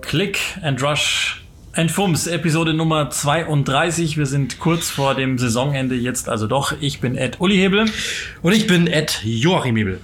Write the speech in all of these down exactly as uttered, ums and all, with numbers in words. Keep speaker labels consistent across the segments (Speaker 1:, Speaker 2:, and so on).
Speaker 1: Click and Rush and Fums, Episode Nummer zweiunddreißig. Wir sind kurz vor dem Saisonende jetzt also doch. Ich bin Ed Uli Hebel.
Speaker 2: Und ich bin Ed Joachim Hebel.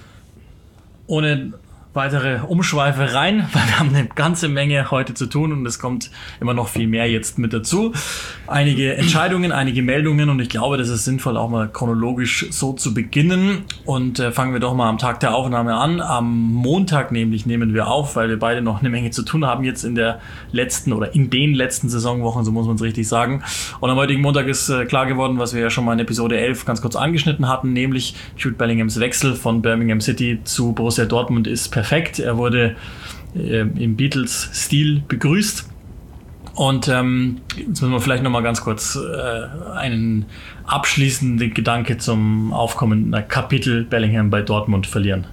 Speaker 1: Ohne weitere Umschweife rein, weil wir haben eine ganze Menge heute zu tun und es kommt immer noch viel mehr jetzt mit dazu. Einige Entscheidungen, einige Meldungen und ich glaube, das ist sinnvoll, auch mal chronologisch so zu beginnen. Und äh, fangen wir doch mal am Tag der Aufnahme an. Am Montag nämlich nehmen wir auf, weil wir beide noch eine Menge zu tun haben jetzt in der letzten oder in den letzten Saisonwochen, so muss man es richtig sagen. Und am heutigen Montag ist äh, klar geworden, was wir ja schon mal in Episode elf ganz kurz angeschnitten hatten, nämlich Jude Bellinghams Wechsel von Birmingham City zu Borussia Dortmund ist perfekt. Perfekt. Er wurde äh, im Beatles-Stil begrüßt. Und ähm, jetzt müssen wir vielleicht nochmal ganz kurz äh, einen abschließenden Gedanke zum aufkommenden Kapitel Bellingham bei Dortmund verlieren.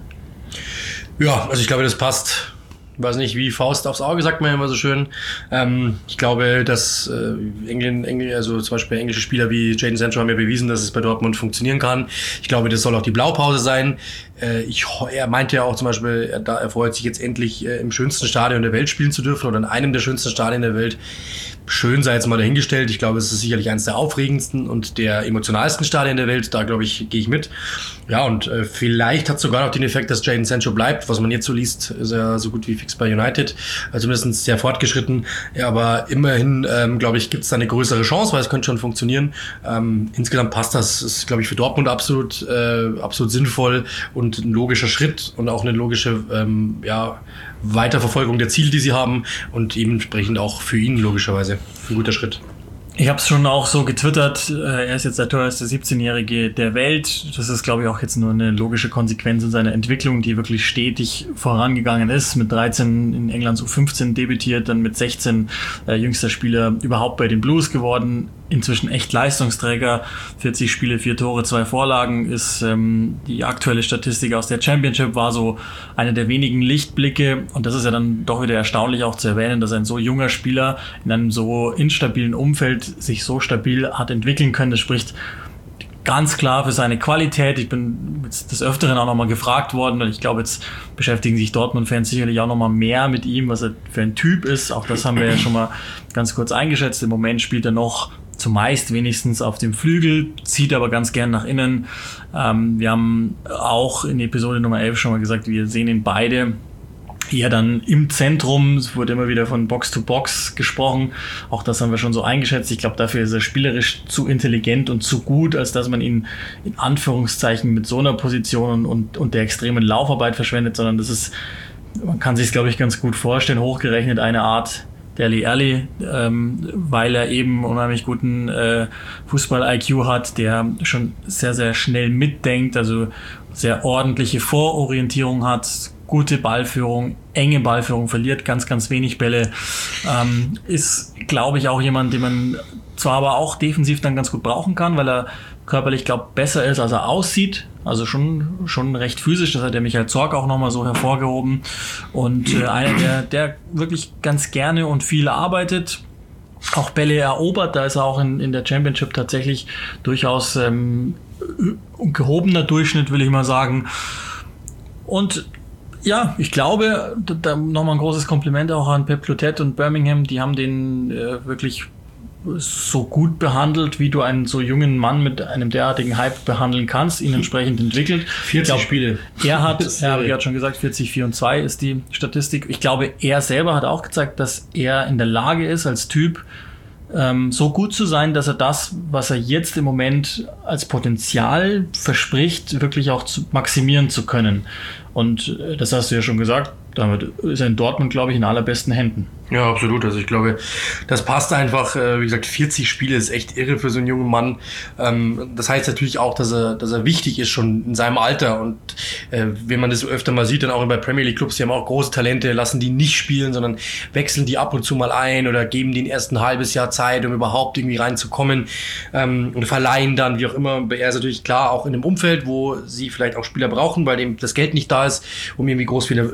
Speaker 2: Ja, also ich glaube, das passt. Ich weiß nicht, wie Faust aufs Auge, sagt man ja immer so schön. Ähm, ich glaube, dass äh, England, Engl- also zum Beispiel englische Spieler wie Jadon Sancho haben ja bewiesen, dass es bei Dortmund funktionieren kann. Ich glaube, das soll auch die Blaupause sein. Äh, ich, er meinte ja auch zum Beispiel, er, da, er freut sich jetzt endlich äh, im schönsten Stadion der Welt spielen zu dürfen oder in einem der schönsten Stadien der Welt. Schön sei jetzt mal dahingestellt. Ich glaube, es ist sicherlich eines der aufregendsten und der emotionalsten Stadien der Welt. Da, glaube ich, gehe ich mit. Ja, und äh, vielleicht hat es sogar noch den Effekt, dass Jadon Sancho bleibt. Was man jetzt so liest, ist er so gut wie fix bei United. Also zumindest sehr fortgeschritten. Ja, aber immerhin, ähm, glaube ich, gibt es da eine größere Chance, weil es könnte schon funktionieren. Ähm, insgesamt passt das. Ist, glaube ich, für Dortmund absolut, äh, absolut sinnvoll und ein logischer Schritt und auch eine logische, ähm, ja, Weiterverfolgung der Ziele, die sie haben und dementsprechend auch für ihn logischerweise ein guter Schritt.
Speaker 1: Ich habe es schon auch so getwittert, er ist jetzt der teuerste siebzehnjährige der Welt. Das ist, glaube ich, auch jetzt nur eine logische Konsequenz in seiner Entwicklung, die wirklich stetig vorangegangen ist. Mit dreizehn in Englands U fünfzehn debütiert, dann mit sechzehn äh, jüngster Spieler überhaupt bei den Blues geworden. Inzwischen echt Leistungsträger, vierzig Spiele, vier Tore, zwei Vorlagen ist ähm, die aktuelle Statistik aus der Championship, war so einer der wenigen Lichtblicke und das ist ja dann doch wieder erstaunlich auch zu erwähnen, dass ein so junger Spieler in einem so instabilen Umfeld sich so stabil hat entwickeln können. Das spricht ganz klar für seine Qualität. Ich bin jetzt des Öfteren auch nochmal gefragt worden und ich glaube, jetzt beschäftigen sich Dortmund-Fans sicherlich auch nochmal mehr mit ihm, was er für ein Typ ist. Auch das haben wir ja schon mal ganz kurz eingeschätzt. Im Moment spielt er noch zumeist wenigstens auf dem Flügel, zieht aber ganz gern nach innen. Ähm, wir haben auch in Episode Nummer elf schon mal gesagt, wir sehen ihn beide eher dann im Zentrum. Es wurde immer wieder von Box to Box gesprochen. Auch das haben wir schon so eingeschätzt. Ich glaube, dafür ist er spielerisch zu intelligent und zu gut, als dass man ihn in Anführungszeichen mit so einer Position und, und der extremen Laufarbeit verschwendet, sondern das ist, man kann sich es, glaube ich, ganz gut vorstellen, hochgerechnet eine Art Dele Alli, ähm, weil er eben unheimlich guten äh, Fußball-I Q hat, der schon sehr, sehr schnell mitdenkt, also sehr ordentliche Vororientierung hat, gute Ballführung, enge Ballführung, verliert ganz, ganz wenig Bälle, ähm, ist, glaube ich, auch jemand, den man zwar aber auch defensiv dann ganz gut brauchen kann, weil er körperlich, glaube ich, besser ist, als er aussieht. Also schon schon recht physisch, das hat der Michael Zorc auch nochmal so hervorgehoben. Und äh, einer, der, der wirklich ganz gerne und viel arbeitet, auch Bälle erobert, da ist er auch in, in der Championship tatsächlich durchaus ähm, gehobener Durchschnitt, will ich mal sagen. Und ja, ich glaube, da, da nochmal ein großes Kompliment auch an Pep Clotet und Birmingham, die haben den äh, wirklich so gut behandelt, wie du einen so jungen Mann mit einem derartigen Hype behandeln kannst, ihn entsprechend entwickelt.
Speaker 2: vierzig glaub, Spiele.
Speaker 1: Er hat, er habe gerade schon gesagt, vierzig, vier und zwei ist die Statistik. Ich glaube, er selber hat auch gezeigt, dass er in der Lage ist, als Typ ähm, so gut zu sein, dass er das, was er jetzt im Moment als Potenzial verspricht, wirklich auch zu maximieren zu können. Und äh, das hast du ja schon gesagt, damit ist er in Dortmund, glaube ich, in allerbesten Händen.
Speaker 2: Ja, absolut. Also ich glaube, das passt einfach. Wie gesagt, vierzig Spiele ist echt irre für so einen jungen Mann. Das heißt natürlich auch, dass er, dass er wichtig ist schon in seinem Alter. Und äh, wenn man das so öfter mal sieht, dann auch bei Premier League Clubs, die haben auch große Talente, lassen die nicht spielen, sondern wechseln die ab und zu mal ein oder geben denen erst ein halbes Jahr Zeit, um überhaupt irgendwie reinzukommen, ähm, und verleihen dann, wie auch immer. Er ist natürlich klar auch in einem Umfeld, wo sie vielleicht auch Spieler brauchen, weil dem das Geld nicht da ist, um irgendwie groß viele verpflichten zu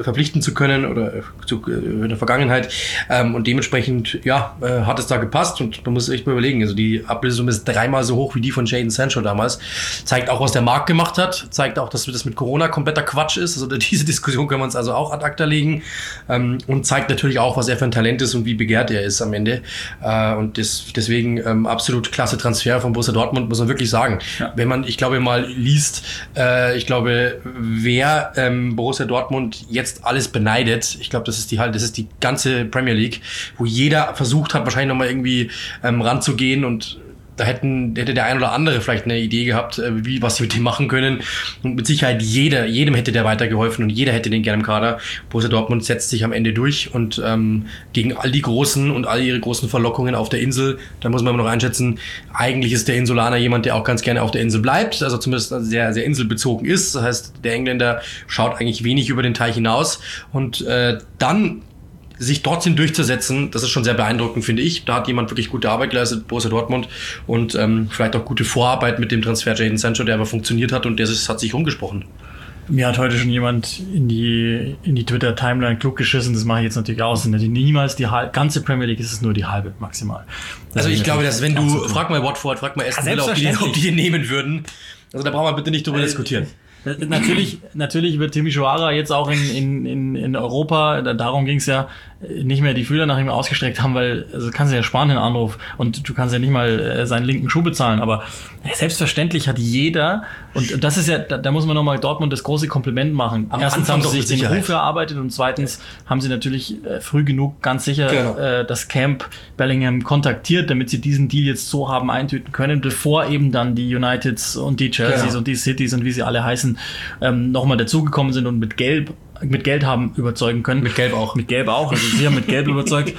Speaker 2: zu können oder zu, in der Vergangenheit. Ähm, und dementsprechend, ja, äh, hat es da gepasst und man muss echt mal überlegen. Also die Ablösesumme ist dreimal so hoch wie die von Jadon Sancho damals. Zeigt auch, was der Markt gemacht hat. Zeigt auch, dass das mit Corona kompletter Quatsch ist. Also diese Diskussion können wir uns also auch ad acta legen. Ähm, und zeigt natürlich auch, was er für ein Talent ist und wie begehrt er ist am Ende. Äh, und das, deswegen ähm, absolut klasse Transfer von Borussia Dortmund, muss man wirklich sagen. Ja. Wenn man, ich glaube, mal liest, äh, ich glaube, wer ähm, Borussia Dortmund jetzt alles beneidet, ich glaube, das ist die halt, das ist die ganze Premier League, wo jeder versucht hat, wahrscheinlich nochmal irgendwie ähm, ranzugehen und da hätten, hätte der ein oder andere vielleicht eine Idee gehabt, wie, was sie mit dem machen können. Und mit Sicherheit jeder, jedem hätte der weitergeholfen und jeder hätte den gerne im Kader. Borussia Dortmund setzt sich am Ende durch und ähm, gegen all die Großen und all ihre großen Verlockungen auf der Insel, da muss man immer noch einschätzen, eigentlich ist der Insulaner jemand, der auch ganz gerne auf der Insel bleibt, also zumindest sehr, sehr inselbezogen ist. Das heißt, der Engländer schaut eigentlich wenig über den Teich hinaus und äh, dann sich trotzdem durchzusetzen, das ist schon sehr beeindruckend, finde ich. Da hat jemand wirklich gute Arbeit geleistet, Borussia Dortmund, und ähm, vielleicht auch gute Vorarbeit mit dem Transfer Jadon Sancho, der aber funktioniert hat und der ist, hat sich rumgesprochen.
Speaker 1: Mir hat heute schon jemand in die, in die Twitter-Timeline klug geschissen, das mache ich jetzt natürlich aus. Niemals die halbe, ganze Premier League ist es nur die halbe maximal. Das
Speaker 2: also ich glaube, dass wenn du, frag mal Watford, frag mal Aston Villa, ob die, ob die den nehmen würden. Also da brauchen wir bitte nicht drüber äh, diskutieren.
Speaker 1: Natürlich, natürlich wird Timmy Schuara jetzt auch in, in, in, in Europa, da, darum ging es ja, nicht mehr die Fühler nach ihm ausgestreckt haben, weil also kannst du ja sparen den Anruf und du kannst ja nicht mal äh, seinen linken Schuh bezahlen, aber selbstverständlich hat jeder, und das ist ja, da, da muss man nochmal Dortmund das große Kompliment machen.
Speaker 2: Am
Speaker 1: Erstens
Speaker 2: Anfang
Speaker 1: haben sie sich den
Speaker 2: Sicherheit.
Speaker 1: Ruf erarbeitet und zweitens ja. haben sie natürlich äh, früh genug ganz sicher
Speaker 2: genau.
Speaker 1: äh, das Camp Bellingham kontaktiert, damit sie diesen Deal jetzt so haben eintüten können, bevor eben dann die Uniteds und die Chelseas
Speaker 2: genau.
Speaker 1: und die Cities und wie sie alle heißen, ähm, nochmal dazugekommen sind und mit Gelb mit Geld haben überzeugen können.
Speaker 2: Mit Gelb auch.
Speaker 1: Mit Gelb auch. Also sie haben mit Gelb überzeugt.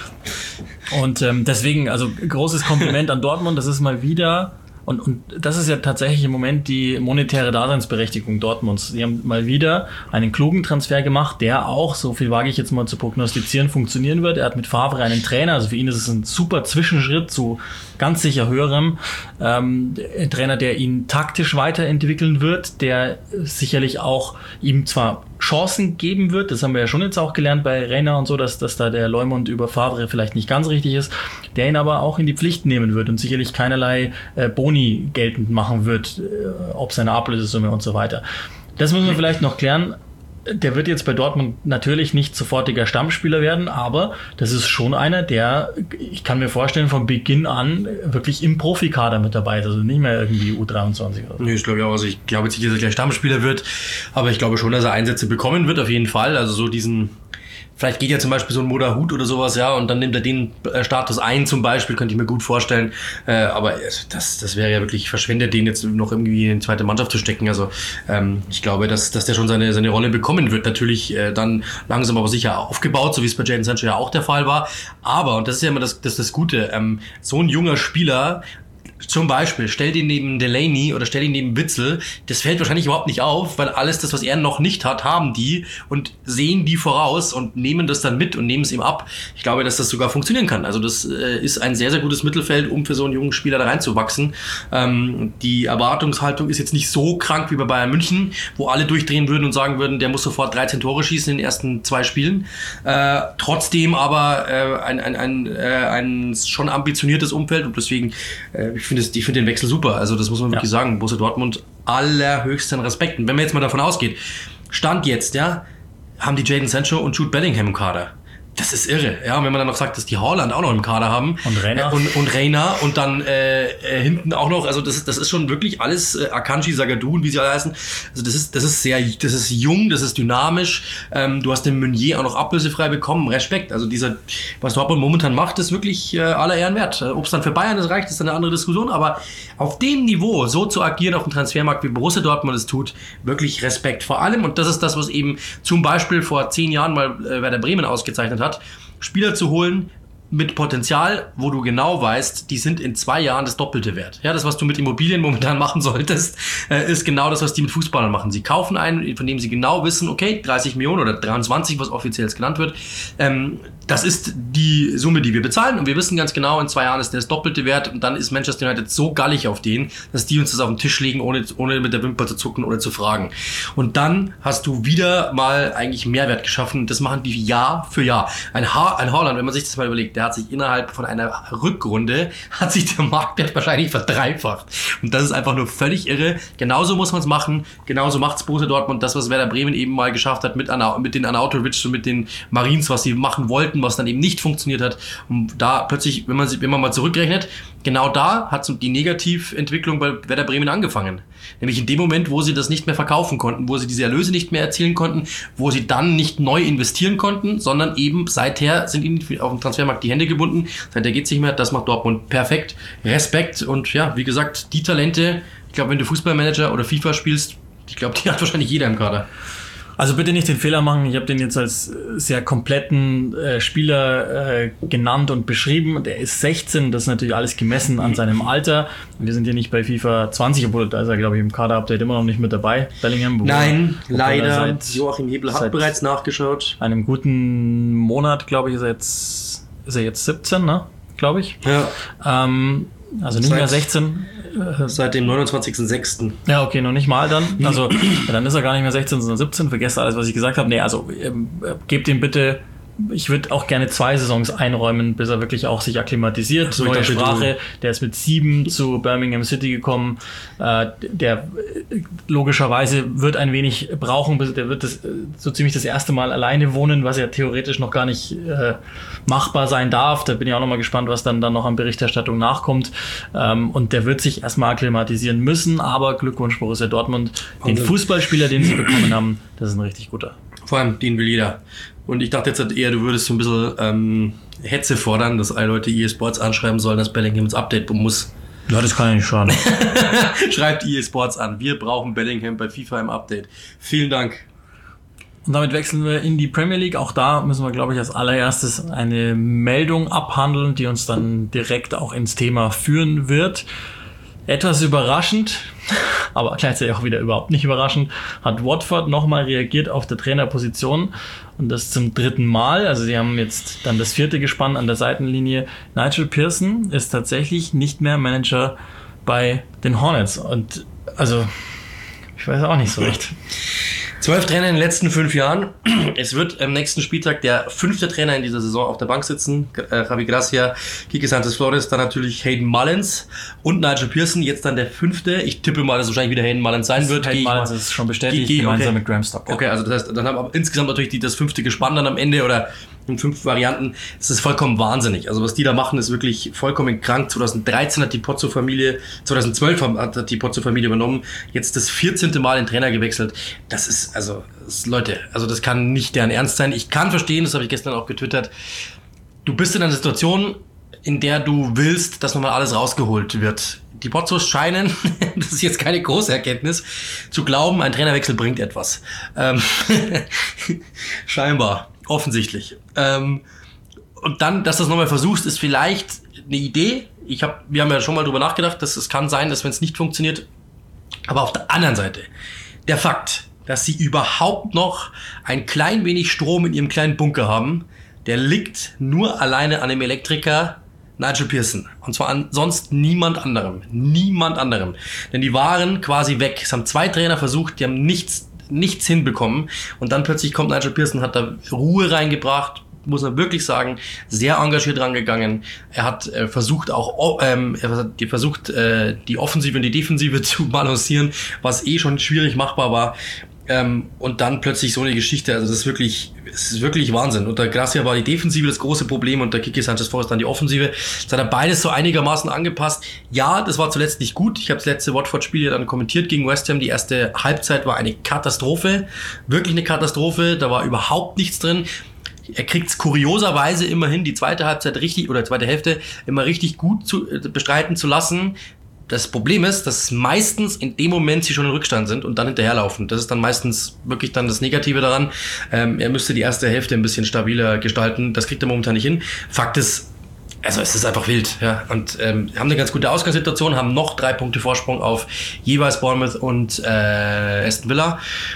Speaker 1: Und ähm, deswegen, also großes Kompliment an Dortmund. Das ist mal wieder, und, und das ist ja tatsächlich im Moment die monetäre Daseinsberechtigung Dortmunds. Sie haben mal wieder einen klugen Transfer gemacht, der auch, so viel wage ich jetzt mal zu prognostizieren, funktionieren wird. Er hat mit Favre einen Trainer, also für ihn ist es ein super Zwischenschritt zu ganz sicher höherem. Ähm, ein Trainer, der ihn taktisch weiterentwickeln wird, der sicherlich auch ihm zwar Chancen geben wird, das haben wir ja schon jetzt auch gelernt bei Reina und so, dass, dass da der Leumund über Favre vielleicht nicht ganz richtig ist, der ihn aber auch in die Pflicht nehmen wird und sicherlich keinerlei äh, Boni geltend machen wird, äh, ob seine Ablösesumme und so weiter. Das müssen wir vielleicht noch klären. Der wird jetzt bei Dortmund natürlich nicht sofortiger Stammspieler werden, aber das ist schon einer, der, ich kann mir vorstellen, von Beginn an wirklich im Profikader mit dabei ist, also nicht mehr irgendwie U dreiundzwanzig oder so.
Speaker 2: Nee, ich glaube auch, also ich glaube jetzt nicht, dass er gleich Stammspieler wird, aber ich glaube schon, dass er Einsätze bekommen wird, auf jeden Fall, also so diesen, vielleicht geht ja zum Beispiel so ein Moderhut oder sowas, ja, und dann nimmt er den Status ein zum Beispiel, könnte ich mir gut vorstellen. Äh, aber das, das wäre ja wirklich verschwendet, den jetzt noch irgendwie in die zweite Mannschaft zu stecken. Also ähm, ich glaube, dass, dass der schon seine, seine Rolle bekommen wird. Natürlich äh, dann langsam aber sicher aufgebaut, so wie es bei Jadon Sancho ja auch der Fall war. Aber, und das ist ja immer das, das, das Gute, ähm, so ein junger Spieler, zum Beispiel, stell den neben Delaney oder stell den neben Witzel, das fällt wahrscheinlich überhaupt nicht auf, weil alles das, was er noch nicht hat, haben die und sehen die voraus und nehmen das dann mit und nehmen es ihm ab. Ich glaube, dass das sogar funktionieren kann. Also das äh, ist ein sehr, sehr gutes Mittelfeld, um für so einen jungen Spieler da reinzuwachsen. Ähm, die Erwartungshaltung ist jetzt nicht so krank wie bei Bayern München, wo alle durchdrehen würden und sagen würden, der muss sofort dreizehn Tore schießen in den ersten zwei Spielen. Äh, trotzdem aber äh, ein, ein, ein, äh, ein schon ambitioniertes Umfeld und deswegen äh, ich finde ich finde den Wechsel super. Also das muss man wirklich ja. sagen. Borussia Dortmund allerhöchsten Respekt. Und wenn man jetzt mal davon ausgeht, Stand jetzt, ja, haben die Jadon Sancho und Jude Bellingham im Kader. Das ist irre, ja. Und wenn man dann noch sagt, dass die Haaland auch noch im Kader haben.
Speaker 1: Und Reina.
Speaker 2: Äh, und, und Reina und dann äh, äh, hinten auch noch, also das ist, das ist schon wirklich alles, äh, Akanji, Zagadou und wie sie alle heißen. Also das ist, das ist sehr, das ist jung, das ist dynamisch. Ähm, du hast den Meunier auch noch ablösefrei bekommen. Respekt. Also dieser, was Dortmund momentan macht, ist wirklich äh, aller Ehren wert. Ob es dann für Bayern das reicht, ist dann eine andere Diskussion. Aber auf dem Niveau so zu agieren auf dem Transfermarkt, wie Borussia Dortmund es tut, wirklich Respekt. Vor allem, und das ist das, was eben zum Beispiel vor zehn Jahren mal äh, Werder Bremen ausgezeichnet hat, Spieler zu holen, mit Potenzial, wo du genau weißt, die sind in zwei Jahren das Doppelte wert. Ja, das, was du mit Immobilien momentan machen solltest, äh, ist genau das, was die mit Fußballern machen. Sie kaufen einen, von dem sie genau wissen, okay, dreißig Millionen oder dreiundzwanzig, was offiziell jetzt genannt wird, ähm, das ist die Summe, die wir bezahlen und wir wissen ganz genau, in zwei Jahren ist der das Doppelte wert und dann ist Manchester United so gallig auf den, dass die uns das auf den Tisch legen, ohne, ohne mit der Wimper zu zucken oder zu fragen. Und dann hast du wieder mal eigentlich Mehrwert geschaffen. Das machen die Jahr für Jahr. Ein, ha- ein Haaland, wenn man sich das mal überlegt, der hat sich innerhalb von einer Rückrunde, hat sich der Marktwert wahrscheinlich verdreifacht. Und das ist einfach nur völlig irre. Genauso muss man es machen. Genauso macht's Borussia Dortmund. Das, was Werder Bremen eben mal geschafft hat mit, Ana- mit den Arnautovic und mit den Marines, was sie machen wollten, was dann eben nicht funktioniert hat. Und da plötzlich, wenn man, wenn man mal zurückrechnet, genau da hat die Negativentwicklung bei Werder Bremen angefangen. Nämlich in dem Moment, wo sie das nicht mehr verkaufen konnten, wo sie diese Erlöse nicht mehr erzielen konnten, wo sie dann nicht neu investieren konnten, sondern eben seither sind ihnen auf dem Transfermarkt die Hände gebunden. Seither geht's nicht mehr. Das macht Dortmund perfekt. Respekt und ja, wie gesagt, die Talente, ich glaube, wenn du Fußballmanager oder FIFA spielst, ich glaube, die hat wahrscheinlich jeder im Kader.
Speaker 1: Also bitte nicht den Fehler machen, ich habe den jetzt als sehr kompletten äh, Spieler äh, genannt und beschrieben. Der ist sechzehn, das ist natürlich alles gemessen an seinem Alter. Wir sind hier nicht bei FIFA zwanzig, obwohl da ist er, glaube ich, im Kader-Update immer noch nicht mit dabei. Bellingham.
Speaker 2: Nein, leider. Joachim Hebel hat bereits nachgeschaut.
Speaker 1: Einem guten Monat, glaube ich, ist er jetzt, ist er jetzt siebzehn, ne? Glaube ich.
Speaker 2: Ja.
Speaker 1: Ähm, also nicht
Speaker 2: Seit,
Speaker 1: mehr sechzehn.
Speaker 2: Seit dem neunundzwanzigsten sechsten
Speaker 1: Ja, okay, noch nicht mal dann. Also ja, dann ist er gar nicht mehr sechzehn, sondern siebzehn. Vergesst alles, was ich gesagt habe. Nee, also ähm, gebt ihm bitte, ich würde auch gerne zwei Saisons einräumen, bis er wirklich auch sich akklimatisiert. So, neue Sprache. Der ist mit sieben zu Birmingham City gekommen. Äh, der äh, logischerweise wird ein wenig brauchen, bis der wird das, so ziemlich das erste Mal alleine wohnen, was ja theoretisch noch gar nicht äh, machbar sein darf. Da bin ich auch noch mal gespannt, was dann, dann noch an Berichterstattung nachkommt. Ähm, und der wird sich erstmal akklimatisieren müssen. Aber Glückwunsch Borussia Dortmund. Den Fußballspieler, den sie bekommen haben, das ist ein richtig guter.
Speaker 2: Vor allem, den will jeder. Und ich dachte jetzt halt eher, du würdest so ein bisschen ähm, Hetze fordern, dass alle Leute E A Sports anschreiben sollen, dass Bellingham ins Update muss.
Speaker 1: Ja, das kann ja nicht schaden.
Speaker 2: Schreibt E A Sports an. Wir brauchen Bellingham bei FIFA im Update. Vielen Dank.
Speaker 1: Und damit wechseln wir in die Premier League. Auch da müssen wir, glaube ich, als allererstes eine Meldung abhandeln, die uns dann direkt auch ins Thema führen wird. Etwas überraschend, aber gleichzeitig auch wieder überhaupt nicht überraschend, hat Watford nochmal reagiert auf der Trainerposition und das zum dritten Mal. Also sie haben jetzt dann das vierte Gespann an der Seitenlinie. Nigel Pearson ist tatsächlich nicht mehr Manager bei den Hornets und also ich weiß auch nicht so recht.
Speaker 2: Zwölf Trainer in den letzten fünf Jahren. Es wird am nächsten Spieltag der fünfte Trainer in dieser Saison auf der Bank sitzen. Äh, Javi Gracia, Quique Sánchez Flores, dann natürlich Hayden Mullins und Nigel Pearson. Jetzt dann der fünfte. Ich tippe mal, dass es wahrscheinlich wieder Hayden Mullins sein wird.
Speaker 1: Hayden Mullins ist schon bestätigt,
Speaker 2: Geh,
Speaker 1: gemeinsam
Speaker 2: okay.
Speaker 1: mit Graham Stock.
Speaker 2: Okay, also das heißt, dann haben wir insgesamt natürlich die, das fünfte Gespann dann am Ende oder in fünf Varianten. Es ist vollkommen wahnsinnig. Also was die da machen, ist wirklich vollkommen krank. zweitausenddreizehn hat die Pozzo-Familie, zweitausendzwölf hat die Pozzo-Familie übernommen. Jetzt das vierzehnte Mal den Trainer gewechselt. Das ist, also, das ist, Leute, also das kann nicht deren Ernst sein. Ich kann verstehen, das habe ich gestern auch getwittert. Du bist in einer Situation, in der du willst, dass nochmal alles rausgeholt wird. Die Pozzos scheinen, das ist jetzt keine große Erkenntnis, zu glauben, ein Trainerwechsel bringt etwas. Ähm, scheinbar, offensichtlich. Ähm, und dann, dass du das nochmal versuchst, ist vielleicht eine Idee. Ich hab, wir haben ja schon mal drüber nachgedacht, dass es kann sein, dass wenn es nicht funktioniert. Aber auf der anderen Seite, der Fakt, dass sie überhaupt noch ein klein wenig Strom in ihrem kleinen Bunker haben, der liegt nur alleine an dem Elektriker Nigel Pearson. Und zwar an sonst niemand anderem. Niemand anderem. Denn die waren quasi weg. Es haben zwei Trainer versucht, die haben nichts, nichts hinbekommen. Und dann plötzlich kommt Nigel Pearson, hat da Ruhe reingebracht, muss man wirklich sagen, sehr engagiert rangegangen. Er hat äh, versucht auch, ähm, er hat versucht, äh, die Offensive und die Defensive zu balancieren, was eh schon schwierig machbar war. Ähm, und dann plötzlich so eine Geschichte, also das ist wirklich, es ist wirklich Wahnsinn. Unter Gracia war die Defensive das große Problem und der Quique Sánchez Flores dann die Offensive. Das hat er beides so einigermaßen angepasst. Ja, das war zuletzt nicht gut. Ich habe das letzte Watford-Spiel dann kommentiert gegen West Ham. Die erste Halbzeit war eine Katastrophe. Wirklich eine Katastrophe. Da war überhaupt nichts drin. Er kriegt es kurioserweise immerhin, die zweite Halbzeit richtig, oder zweite Hälfte, immer richtig gut zu, äh, bestreiten zu lassen. Das Problem ist, dass meistens in dem Moment sie schon in Rückstand sind und dann hinterherlaufen. Das ist dann meistens wirklich dann das Negative daran. Ähm, er müsste die erste Hälfte ein bisschen stabiler gestalten. Das kriegt er momentan nicht hin. Fakt ist, Also es ist einfach wild, ja. Und ähm, haben eine ganz gute Ausgangssituation, haben noch drei Punkte Vorsprung auf jeweils Bournemouth und äh, Aston Villa.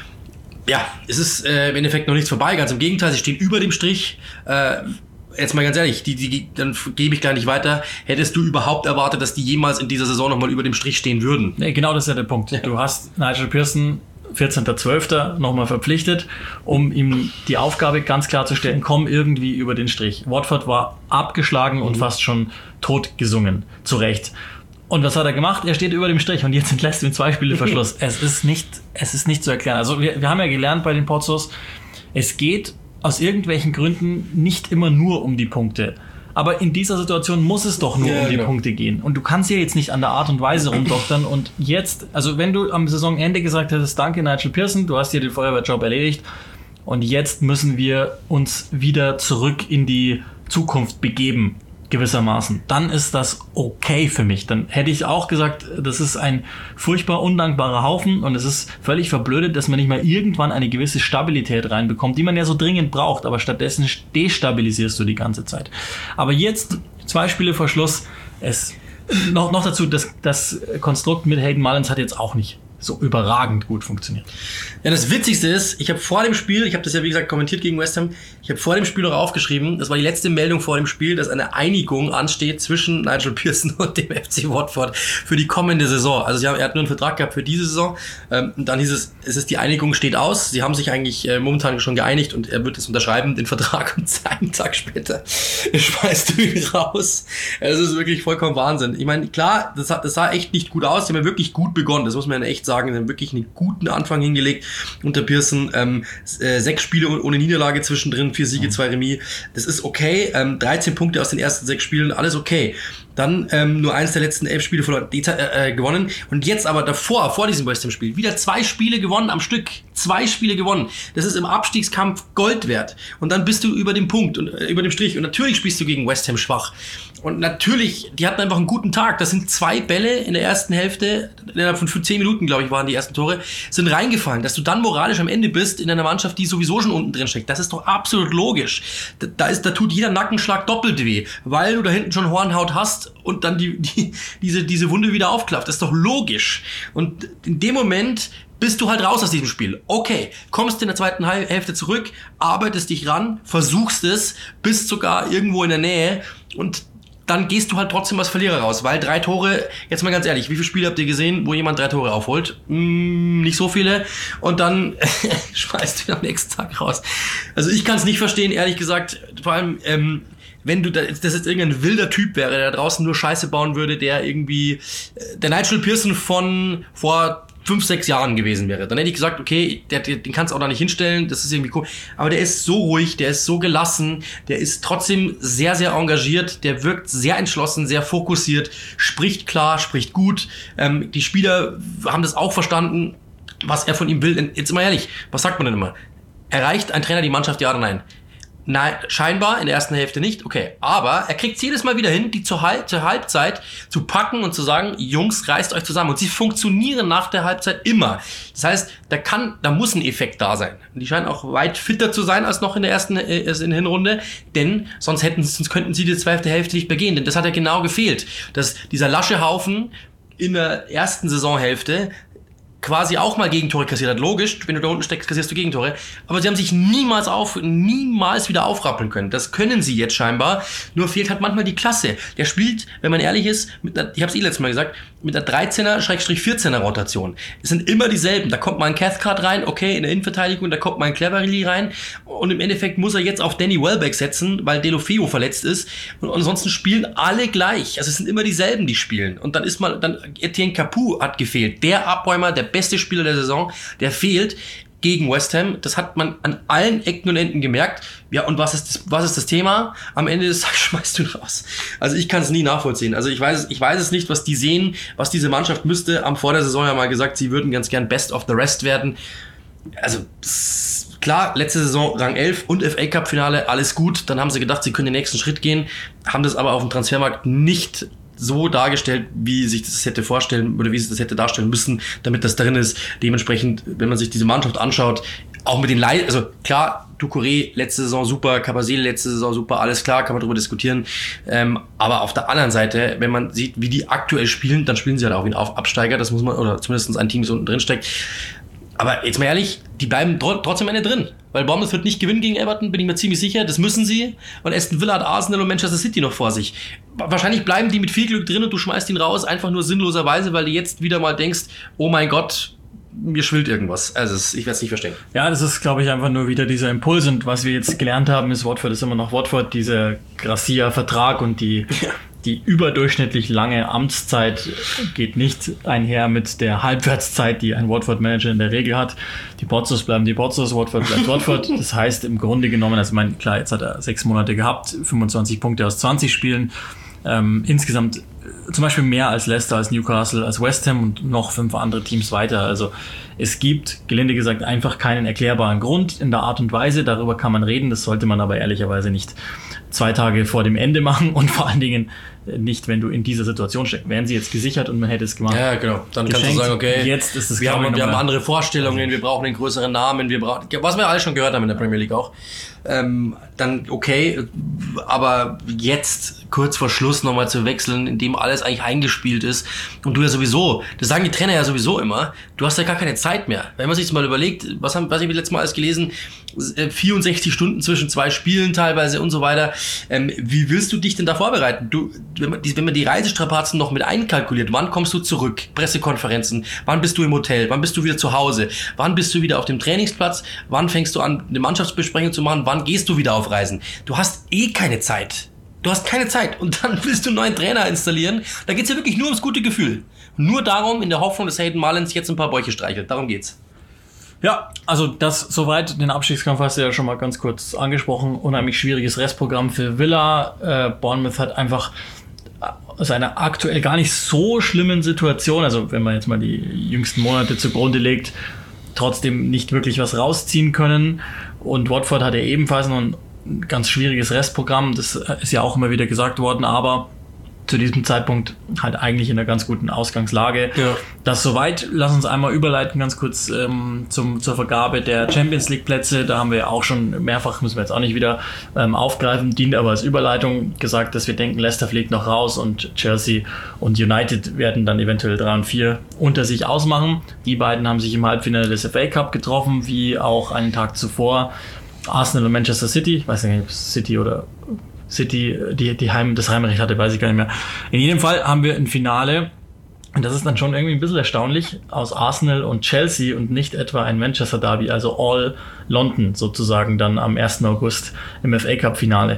Speaker 2: Ja, es ist äh, im Endeffekt noch nichts vorbei, ganz im Gegenteil, sie stehen über dem Strich. Äh, jetzt mal ganz ehrlich, die, die, dann gebe ich gar nicht weiter. Hättest du überhaupt erwartet, dass die jemals in dieser Saison nochmal über dem Strich stehen würden?
Speaker 1: Nee, genau das ist ja der Punkt. Ja. Du hast Nigel Pearson vierzehnter zwölfter nochmal verpflichtet, um ihm die Aufgabe ganz klar zu stellen, komm irgendwie über den Strich. Watford war abgeschlagen und mhm. fast schon totgesungen, zu Recht. Und was hat er gemacht? Er steht über dem Strich und jetzt entlässt du ihn zwei Spiele Verschluss. es ist nicht, es ist nicht zu erklären. Also wir, wir haben ja gelernt bei den Pozzos, es geht aus irgendwelchen Gründen nicht immer nur um die Punkte. Aber in dieser Situation muss es doch nur ja, um die genau. Punkte gehen. Und du kannst ja jetzt nicht an der Art und Weise rumdoktern. Und jetzt, also wenn du am Saisonende gesagt hättest, danke Nigel Pearson, du hast hier den Feuerwehrjob erledigt. Und jetzt müssen wir uns wieder zurück in die Zukunft begeben, gewissermaßen. Dann ist das okay für mich. Dann hätte ich auch gesagt, das ist ein furchtbar undankbarer Haufen und es ist völlig verblödet, dass man nicht mal irgendwann eine gewisse Stabilität reinbekommt, die man ja so dringend braucht, aber stattdessen destabilisierst du die ganze Zeit. Aber jetzt, zwei Spiele vor Schluss, es noch, noch dazu, das, das Konstrukt mit Hayden Mullins hat jetzt auch nicht so überragend gut funktioniert.
Speaker 2: Ja, das Witzigste ist, ich habe vor dem Spiel, ich habe das ja wie gesagt kommentiert gegen West Ham, ich habe vor dem Spiel noch aufgeschrieben, das war die letzte Meldung vor dem Spiel, dass eine Einigung ansteht zwischen Nigel Pearson und dem F C Watford für die kommende Saison. Also sie haben, er hat nur einen Vertrag gehabt für diese Saison. Ähm, und dann hieß es, es ist die Einigung steht aus. Sie haben sich eigentlich äh, momentan schon geeinigt und er wird es unterschreiben, den Vertrag, und einen Tag später schmeißt du ihn raus. Es ist wirklich vollkommen Wahnsinn. Ich meine, klar, das, hat, das sah echt nicht gut aus. Die haben ja wirklich gut begonnen. Das muss man ja echt sagen. Die haben wirklich einen guten Anfang hingelegt unter Pearson. Ähm, äh, sechs Spiele ohne Niederlage zwischendrin, vier Siege, mhm. zwei Remis. Das ist okay. Ähm, dreizehn Punkte aus den ersten sechs Spielen, alles okay. Dann ähm, nur eins der letzten elf Spiele verloren, äh, gewonnen. Und jetzt aber davor, vor diesem West Ham-Spiel, wieder zwei Spiele gewonnen am Stück. Zwei Spiele gewonnen. Das ist im Abstiegskampf Gold wert. Und dann bist du über dem Punkt und äh, über dem Strich. Und natürlich spielst du gegen West Ham schwach. Und natürlich, die hatten einfach einen guten Tag. Das sind zwei Bälle in der ersten Hälfte, innerhalb von zehn Minuten, glaube ich, waren die ersten Tore, sind reingefallen. Dass du dann moralisch am Ende bist in einer Mannschaft, die sowieso schon unten drin steckt, das ist doch absolut logisch. Da, da, ist, da tut jeder Nackenschlag doppelt weh, weil du da hinten schon Hornhaut hast und dann die, die, diese, diese Wunde wieder aufklafft. Das ist doch logisch. Und in dem Moment bist du halt raus aus diesem Spiel. Okay, kommst in der zweiten Hälfte zurück, arbeitest dich ran, versuchst es, bist sogar irgendwo in der Nähe und dann gehst du halt trotzdem als Verlierer raus, weil drei Tore, jetzt mal ganz ehrlich, wie viele Spiele habt ihr gesehen, wo jemand drei Tore aufholt? Hm, nicht so viele. Und dann schmeißt du ihn am nächsten Tag raus. Also ich kann es nicht verstehen, ehrlich gesagt, vor allem, ähm, wenn du da, das jetzt irgendein wilder Typ wäre, der da draußen nur Scheiße bauen würde, der irgendwie äh, der Nigel Pearson von vor fünf, sechs Jahren gewesen wäre. Dann hätte ich gesagt, okay, der, der, den kannst du auch da nicht hinstellen, das ist irgendwie cool. Aber der ist so ruhig, der ist so gelassen, der ist trotzdem sehr, sehr engagiert, der wirkt sehr entschlossen, sehr fokussiert, spricht klar, spricht gut. Ähm, die Spieler haben das auch verstanden, was er von ihm will. Jetzt mal ehrlich, was sagt man denn immer? Erreicht ein Trainer die Mannschaft, ja oder nein? Nein, scheinbar in der ersten Hälfte nicht, okay. Aber er kriegt es jedes Mal wieder hin, die zur, Halb- zur Halbzeit zu packen und zu sagen, Jungs, reißt euch zusammen. Und sie funktionieren nach der Halbzeit immer. Das heißt, da kann, da muss ein Effekt da sein. Und die scheinen auch weit fitter zu sein als noch in der ersten äh, in der Hinrunde, denn sonst hätten, sonst könnten sie die zweite Hälfte nicht begehen, denn das hat ja genau gefehlt. Dass dieser lasche Haufen in der ersten Saisonhälfte quasi auch mal Gegentore kassiert hat. Logisch, wenn du da unten steckst, kassierst du Gegentore. Aber sie haben sich niemals auf, niemals wieder aufrappeln können. Das können sie jetzt scheinbar. Nur fehlt halt manchmal die Klasse. Der spielt, wenn man ehrlich ist, mit einer, ich habe es eh letztes Mal gesagt, mit einer dreizehner-vierzehner Rotation. Es sind immer dieselben. Da kommt mal ein Cathcart rein, okay, in der Innenverteidigung, da kommt mal ein Cleverly rein. Und im Endeffekt muss er jetzt auf Danny Welbeck setzen, weil Deulofeu verletzt ist. Und ansonsten spielen alle gleich. Also es sind immer dieselben, die spielen. Und dann ist mal, dann Etienne Capoue hat gefehlt. Der Abräumer, der beste Spieler der Saison, der fehlt gegen West Ham. Das hat man an allen Ecken und Enden gemerkt. Ja, und was ist das, was ist das Thema? Am Ende des Tages schmeißt du ihn raus. Also ich kann es nie nachvollziehen. Also ich weiß, ich weiß es nicht, was die sehen, was diese Mannschaft müsste. Am vor der Saison ja mal gesagt, sie würden ganz gern Best of the Rest werden. Also klar, letzte Saison Rang elf und F A Cup Finale, alles gut. Dann haben sie gedacht, sie können den nächsten Schritt gehen, haben das aber auf dem Transfermarkt nicht so dargestellt, wie sich das hätte vorstellen oder wie sich das hätte darstellen müssen, damit das drin ist. Dementsprechend, wenn man sich diese Mannschaft anschaut, auch mit den Leid, also klar, Doucouré letzte Saison super, Cabasele letzte Saison super, alles klar, kann man darüber diskutieren. Ähm, aber auf der anderen Seite, wenn man sieht, wie die aktuell spielen, dann spielen sie halt auch wie ein Absteiger, das muss man, oder zumindest ein Team, das unten drin steckt. Aber jetzt mal ehrlich, die bleiben tr- trotzdem am Ende drin. Weil Bournemouth wird nicht gewinnen gegen Everton, bin ich mir ziemlich sicher. Das müssen sie. Und Aston Villa hat Arsenal und Manchester City noch vor sich. Wahrscheinlich bleiben die mit viel Glück drin und du schmeißt ihn raus, einfach nur sinnloserweise, weil du jetzt wieder mal denkst, oh mein Gott, mir schwillt irgendwas. Also ich werde es nicht verstehen.
Speaker 1: Ja, das ist, glaube ich, einfach nur wieder dieser Impuls. Und was wir jetzt gelernt haben, ist, Watford ist immer noch Watford, dieser Gracia-Vertrag und die... Ja. Die überdurchschnittlich lange Amtszeit geht nicht einher mit der Halbwertszeit, die ein Watford-Manager in der Regel hat. Die Pozzos bleiben die Pozzos, Watford bleibt Watford. Das heißt im Grunde genommen, also ich meine, klar, jetzt hat er sechs Monate gehabt, fünfundzwanzig Punkte aus zwanzig Spielen. Ähm, insgesamt zum Beispiel mehr als Leicester, als Newcastle, als West Ham und noch fünf andere Teams weiter. Also es gibt, gelinde gesagt, einfach keinen erklärbaren Grund in der Art und Weise. Darüber kann man reden, das sollte man aber ehrlicherweise nicht zwei Tage vor dem Ende machen und vor allen Dingen nicht, wenn du in dieser Situation steckst. Wären sie jetzt gesichert und man hätte es gemacht.
Speaker 2: Ja, genau. Dann kannst du sagen, okay,
Speaker 1: jetzt ist es
Speaker 2: wir, haben, wir haben andere Vorstellungen, wir brauchen einen größeren Namen, wir brauchen, was wir alle schon gehört haben in der Premier League auch. Ähm, dann okay, aber jetzt kurz vor Schluss nochmal zu wechseln, indem alles eigentlich eingespielt ist und du ja sowieso, das sagen die Trainer ja sowieso immer, du hast ja gar keine Zeit mehr. Wenn man sich das mal überlegt, was haben, was habe ich letztes Mal alles gelesen, vierundsechzig Stunden zwischen zwei Spielen teilweise und so weiter, ähm, wie willst du dich denn da vorbereiten? Du, wenn man die, wenn man die Reisestrapazen noch mit einkalkuliert, wann kommst du zurück? Pressekonferenzen, wann bist du im Hotel, wann bist du wieder zu Hause, wann bist du wieder auf dem Trainingsplatz, wann fängst du an, eine Mannschaftsbesprechung zu machen, wann gehst du wieder auf Reisen? Du hast eh keine Zeit. Du hast keine Zeit und dann willst du einen neuen Trainer installieren. Da geht's ja wirklich nur ums gute Gefühl. Nur darum, in der Hoffnung, dass Hayden Mullins jetzt ein paar Bäuche streichelt. Darum geht's.
Speaker 1: Ja, also das soweit, den Abstiegskampf hast du ja schon mal ganz kurz angesprochen. Unheimlich schwieriges Restprogramm für Villa. Äh, Bournemouth hat einfach aus einer aktuell gar nicht so schlimmen Situation, also wenn man jetzt mal die jüngsten Monate zugrunde legt, trotzdem nicht wirklich was rausziehen können. Und Watford hat ja ebenfalls noch ein ganz schwieriges Restprogramm, das ist ja auch immer wieder gesagt worden, aber zu diesem Zeitpunkt halt eigentlich in einer ganz guten Ausgangslage. Ja. Das soweit. Lass uns einmal überleiten ganz kurz ähm, zum, zur Vergabe der Champions League Plätze. Da haben wir ja auch schon mehrfach, müssen wir jetzt auch nicht wieder ähm, aufgreifen, dient aber als Überleitung gesagt, dass wir denken, Leicester fliegt noch raus und Chelsea und United werden dann eventuell drei und vier unter sich ausmachen. Die beiden haben sich im Halbfinale des F A Cup getroffen, wie auch einen Tag zuvor Arsenal und Manchester City. Ich weiß nicht, ob es City oder City die, die Heim, das Heimrecht hatte, weiß ich gar nicht mehr. In jedem Fall haben wir ein Finale, und das ist dann schon irgendwie ein bisschen erstaunlich, aus Arsenal und Chelsea und nicht etwa ein Manchester Derby, also All London sozusagen dann am ersten August im F A Cup Finale.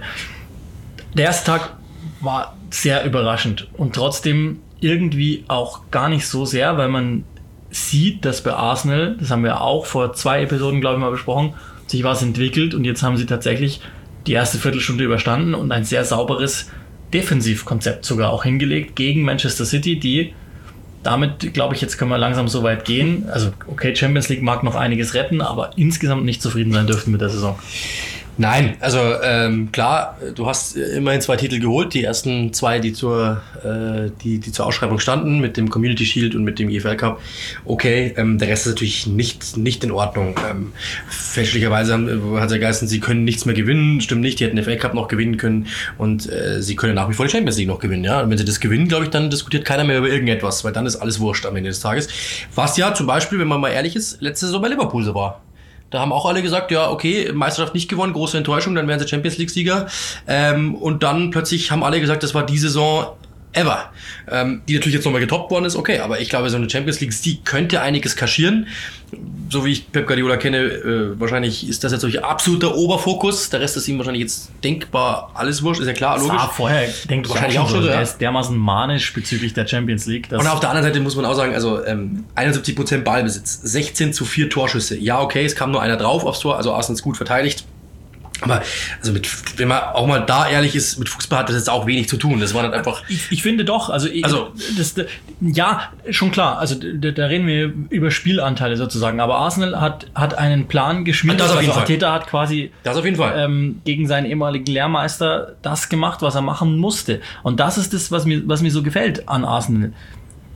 Speaker 1: Der erste Tag war sehr überraschend und trotzdem irgendwie auch gar nicht so sehr, weil man sieht, dass bei Arsenal, das haben wir auch vor zwei Episoden, glaube ich, mal besprochen, sich was entwickelt und jetzt haben sie tatsächlich die erste Viertelstunde überstanden und ein sehr sauberes Defensivkonzept sogar auch hingelegt gegen Manchester City, die damit, glaube ich, jetzt können wir langsam so weit gehen. Also okay, Champions League mag noch einiges retten, aber insgesamt nicht zufrieden sein dürften mit der Saison.
Speaker 2: Nein, also ähm, klar, du hast immerhin zwei Titel geholt, die ersten zwei, die zur äh, die die zur Ausschreibung standen, mit dem Community Shield und mit dem E F L Cup. Okay, ähm, der Rest ist natürlich nicht nicht in Ordnung. Ähm, fälschlicherweise haben, hat er geheißen, sie können nichts mehr gewinnen, stimmt nicht, die hätten den F A Cup noch gewinnen können und äh, sie können nach wie vor die Champions League noch gewinnen. Ja, und wenn sie das gewinnen, glaube ich, dann diskutiert keiner mehr über irgendetwas, weil dann ist alles wurscht am Ende des Tages. Was ja zum Beispiel, wenn man mal ehrlich ist, letzte Saison bei Liverpool so war. Da haben auch alle gesagt, ja, okay, Meisterschaft nicht gewonnen, große Enttäuschung, dann wären sie Champions League-Sieger. Ähm, und dann plötzlich haben alle gesagt, das war die Saison ever. Ähm, die natürlich jetzt nochmal getoppt worden ist, okay, aber ich glaube, so eine Champions League-Sieg könnte einiges kaschieren. So wie ich Pep Guardiola kenne, äh, wahrscheinlich ist das jetzt wirklich absoluter Oberfokus. Der Rest ist ihm wahrscheinlich jetzt denkbar alles wurscht, ist ja klar, logisch.
Speaker 1: Ah, vorher denkt wahrscheinlich auch schon so. Er ist dermaßen manisch bezüglich der Champions League.
Speaker 2: Und auf der anderen Seite muss man auch sagen, also ähm, einundsiebzig Prozent Ballbesitz, sechzehn zu vier Torschüsse. Ja, okay, es kam nur einer drauf aufs Tor, also Arsenal ist gut verteidigt. Aber also mit, wenn man auch mal da ehrlich ist, mit Fußball hat das jetzt auch wenig zu tun. Das war dann einfach.
Speaker 1: Ich, ich finde doch, also, also das, das, ja, schon klar. Also da, da reden wir über Spielanteile sozusagen. Aber Arsenal hat hat einen Plan geschmiedet.
Speaker 2: Das auf jeden
Speaker 1: also
Speaker 2: Fall.
Speaker 1: Arteta hat quasi
Speaker 2: das auf jeden Fall.
Speaker 1: Ähm, gegen seinen ehemaligen Lehrmeister das gemacht, was er machen musste. Und das ist das, was mir was mir so gefällt an Arsenal.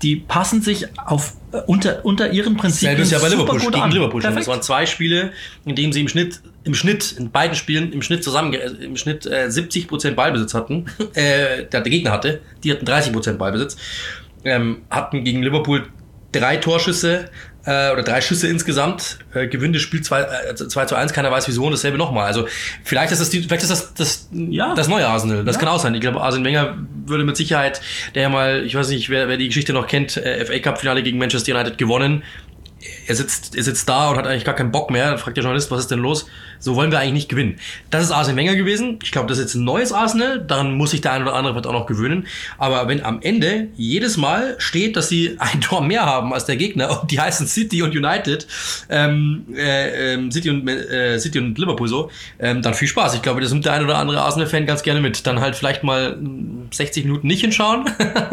Speaker 1: die passen sich auf äh, unter, unter ihren Prinzipien
Speaker 2: Selbes Jahr bei Liverpool,
Speaker 1: gut
Speaker 2: gegen
Speaker 1: an.
Speaker 2: Liverpool.
Speaker 1: Perfekt.
Speaker 2: Das waren zwei Spiele, in denen sie im Schnitt, im Schnitt, in beiden Spielen, im Schnitt zusammen, im Schnitt äh, siebzig Prozent Ballbesitz hatten, äh, der, der Gegner hatte, die hatten dreißig Prozent Ballbesitz, ähm, hatten gegen Liverpool drei Torschüsse, äh, oder drei Schüsse insgesamt, äh, gewinnt das Spiel zwei zu eins, keiner weiß wieso, und dasselbe nochmal. Also vielleicht ist das die, vielleicht ist das das,
Speaker 1: ja.
Speaker 2: das neue Arsenal, das
Speaker 1: ja.
Speaker 2: kann auch sein. Ich glaube, Arsene Wenger würde mit Sicherheit, der ja mal, ich weiß nicht, wer, wer die Geschichte noch kennt, äh, F A Cup Finale gegen Manchester United gewonnen. Er sitzt, er sitzt da und hat eigentlich gar keinen Bock mehr. Dann fragt der Journalist, was ist denn los? So wollen wir eigentlich nicht gewinnen. Das ist Arsene Wenger gewesen. Ich glaube, das ist jetzt ein neues Arsenal. Daran muss sich der eine oder andere vielleicht auch noch gewöhnen. Aber wenn am Ende jedes Mal steht, dass sie ein Tor mehr haben als der Gegner, und die heißen City und United, ähm, äh, äh, City und äh, City und Liverpool so, ähm, dann viel Spaß. Ich glaube, das nimmt der ein oder andere Arsenal-Fan ganz gerne mit. Dann halt vielleicht mal sechzig Minuten nicht hinschauen,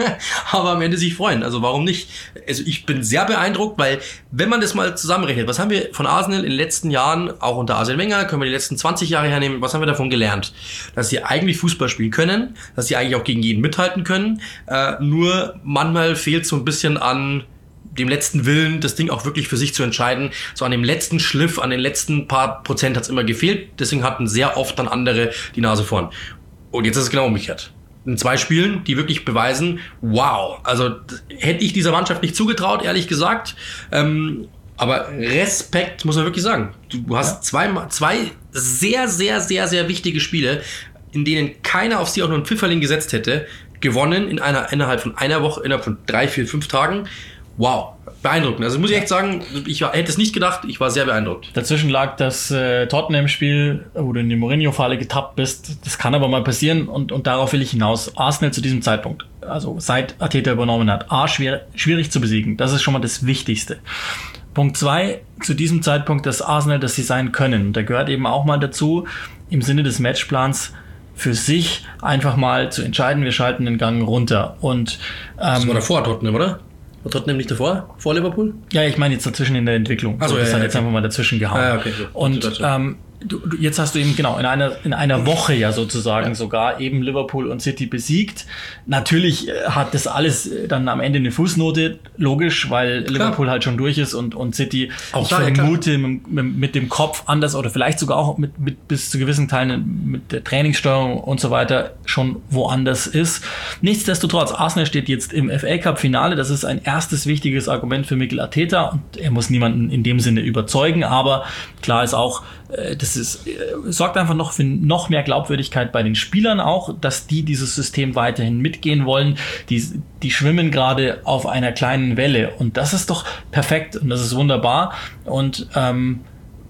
Speaker 2: aber am Ende sich freuen. Also warum nicht? Also ich bin sehr beeindruckt, weil wenn man das mal zusammenrechnet, was haben wir von Arsenal in den letzten Jahren, auch unter Arsene Wenger, können wir die letzten zwanzig Jahre hernehmen, was haben wir davon gelernt? Dass sie eigentlich Fußball spielen können, dass sie eigentlich auch gegen jeden mithalten können, äh, nur manchmal fehlt so ein bisschen an dem letzten Willen, das Ding auch wirklich für sich zu entscheiden. So an dem letzten Schliff, an den letzten paar Prozent hat es immer gefehlt, deswegen hatten sehr oft dann andere die Nase vorn. Und jetzt ist es genau umgekehrt. In zwei Spielen, die wirklich beweisen, wow, also hätte ich dieser Mannschaft nicht zugetraut, ehrlich gesagt. Ähm, aber Respekt, muss man wirklich sagen. Du, du hast ja. zwei, zwei sehr, sehr, sehr, sehr wichtige Spiele, in denen keiner auf sie auch nur einen Pfifferling gesetzt hätte, gewonnen in einer, innerhalb von einer Woche, innerhalb von drei, vier, fünf Tagen. Wow, beeindruckend. Also muss ich echt sagen, ich war, hätte es nicht gedacht, ich war sehr beeindruckt.
Speaker 1: Dazwischen lag das äh, Tottenham-Spiel, wo du in die Mourinho-Falle getappt bist. Das kann aber mal passieren, und, und darauf will ich hinaus. Arsenal zu diesem Zeitpunkt, also seit Arteta übernommen hat, A, schwer, schwierig zu besiegen. Das ist schon mal das Wichtigste. Punkt zwei, zu diesem Zeitpunkt das Arsenal, das sie sein können. Und da gehört eben auch mal dazu, im Sinne des Matchplans für sich einfach mal zu entscheiden, wir schalten den Gang runter. Und ähm,
Speaker 2: das war davor Tottenham, oder? War Tottenham nicht davor? Vor Liverpool?
Speaker 1: Ja, ich meine jetzt dazwischen in der Entwicklung.
Speaker 2: Also
Speaker 1: so, das
Speaker 2: ja,
Speaker 1: hat
Speaker 2: ja,
Speaker 1: jetzt
Speaker 2: okay.
Speaker 1: einfach mal dazwischen gehauen.
Speaker 2: Ah, okay, so.
Speaker 1: Und ähm, du, du, jetzt hast du eben genau in einer in einer Woche ja sozusagen ja. sogar eben Liverpool und City besiegt. Natürlich hat das alles dann am Ende eine Fußnote, logisch, weil klar. Liverpool halt schon durch ist und und City, auch ich da, vermute ja, mit, mit dem Kopf anders oder vielleicht sogar auch mit, mit bis zu gewissen Teilen mit der Trainingssteuerung und so weiter schon woanders ist. Nichtsdestotrotz, Arsenal steht jetzt im F A Cup Finale. Das ist ein erstes wichtiges Argument für Mikel Arteta, und er muss niemanden in dem Sinne überzeugen, aber klar ist auch, das ist, sorgt einfach noch für noch mehr Glaubwürdigkeit bei den Spielern auch, dass die dieses System weiterhin mitgehen wollen. Die, die schwimmen gerade auf einer kleinen Welle, und das ist doch perfekt und das ist wunderbar. Und ähm,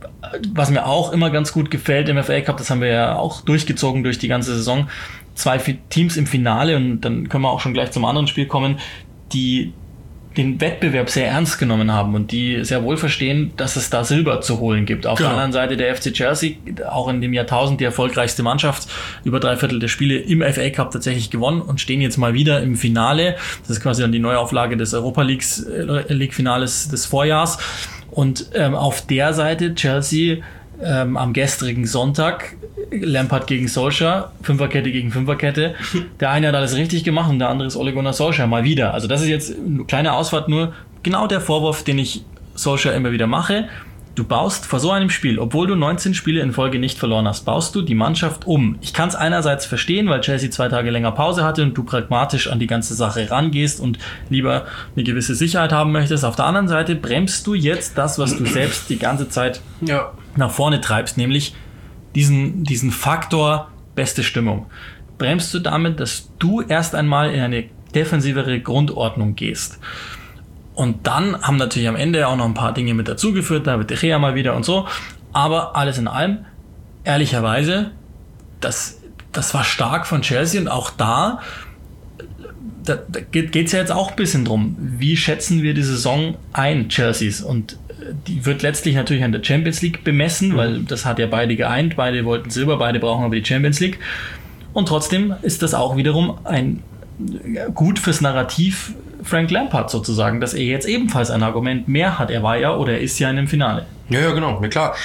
Speaker 1: was mir auch immer ganz gut gefällt im F A Cup, das haben wir ja auch durchgezogen durch die ganze Saison, zwei Teams im Finale, und dann können wir auch schon gleich zum anderen Spiel kommen, die den Wettbewerb sehr ernst genommen haben und die sehr wohl verstehen, dass es da Silber zu holen gibt. Auf genau. der anderen Seite der F C Chelsea, auch in dem Jahrtausend die erfolgreichste Mannschaft, über drei Viertel der Spiele im F A Cup tatsächlich gewonnen und stehen jetzt mal wieder im Finale. Das ist quasi dann die Neuauflage des Europa Leagues, äh, League-Finales des Vorjahrs. Und ähm, auf der Seite Chelsea ähm, am gestrigen Sonntag, Lampard gegen Solskjaer, Fünferkette gegen Fünferkette. Der eine hat alles richtig gemacht und der andere ist Ole Gunnar Solskjaer mal wieder. Also das ist jetzt eine kleine Ausfahrt, nur genau der Vorwurf, den ich Solskjaer immer wieder mache. Du baust vor so einem Spiel, obwohl du neunzehn Spiele in Folge nicht verloren hast, baust du die Mannschaft um. Ich kann es einerseits verstehen, weil Chelsea zwei Tage länger Pause hatte und du pragmatisch an die ganze Sache rangehst und lieber eine gewisse Sicherheit haben möchtest. Auf der anderen Seite bremst du jetzt das, was du selbst die ganze Zeit ja. nach vorne treibst, nämlich diesen, diesen Faktor beste Stimmung. Bremst du damit, dass du erst einmal in eine defensivere Grundordnung gehst. Und dann haben natürlich am Ende auch noch ein paar Dinge mit dazugeführt, da wird De Gea mal wieder und so. Aber alles in allem, ehrlicherweise, das, das war stark von Chelsea, und auch da, da, da geht es ja jetzt auch ein bisschen drum. Wie schätzen wir die Saison ein, Chelseas? Und die wird letztlich natürlich an der Champions League bemessen, weil das hat ja beide geeint. Beide wollten Silber, beide brauchen aber die Champions League. Und trotzdem ist das auch wiederum ein gut fürs Narrativ Frank Lampard sozusagen, dass er jetzt ebenfalls ein Argument mehr hat. Er war ja oder er ist ja in dem Finale.
Speaker 2: Ja, ja, genau, ja, klar.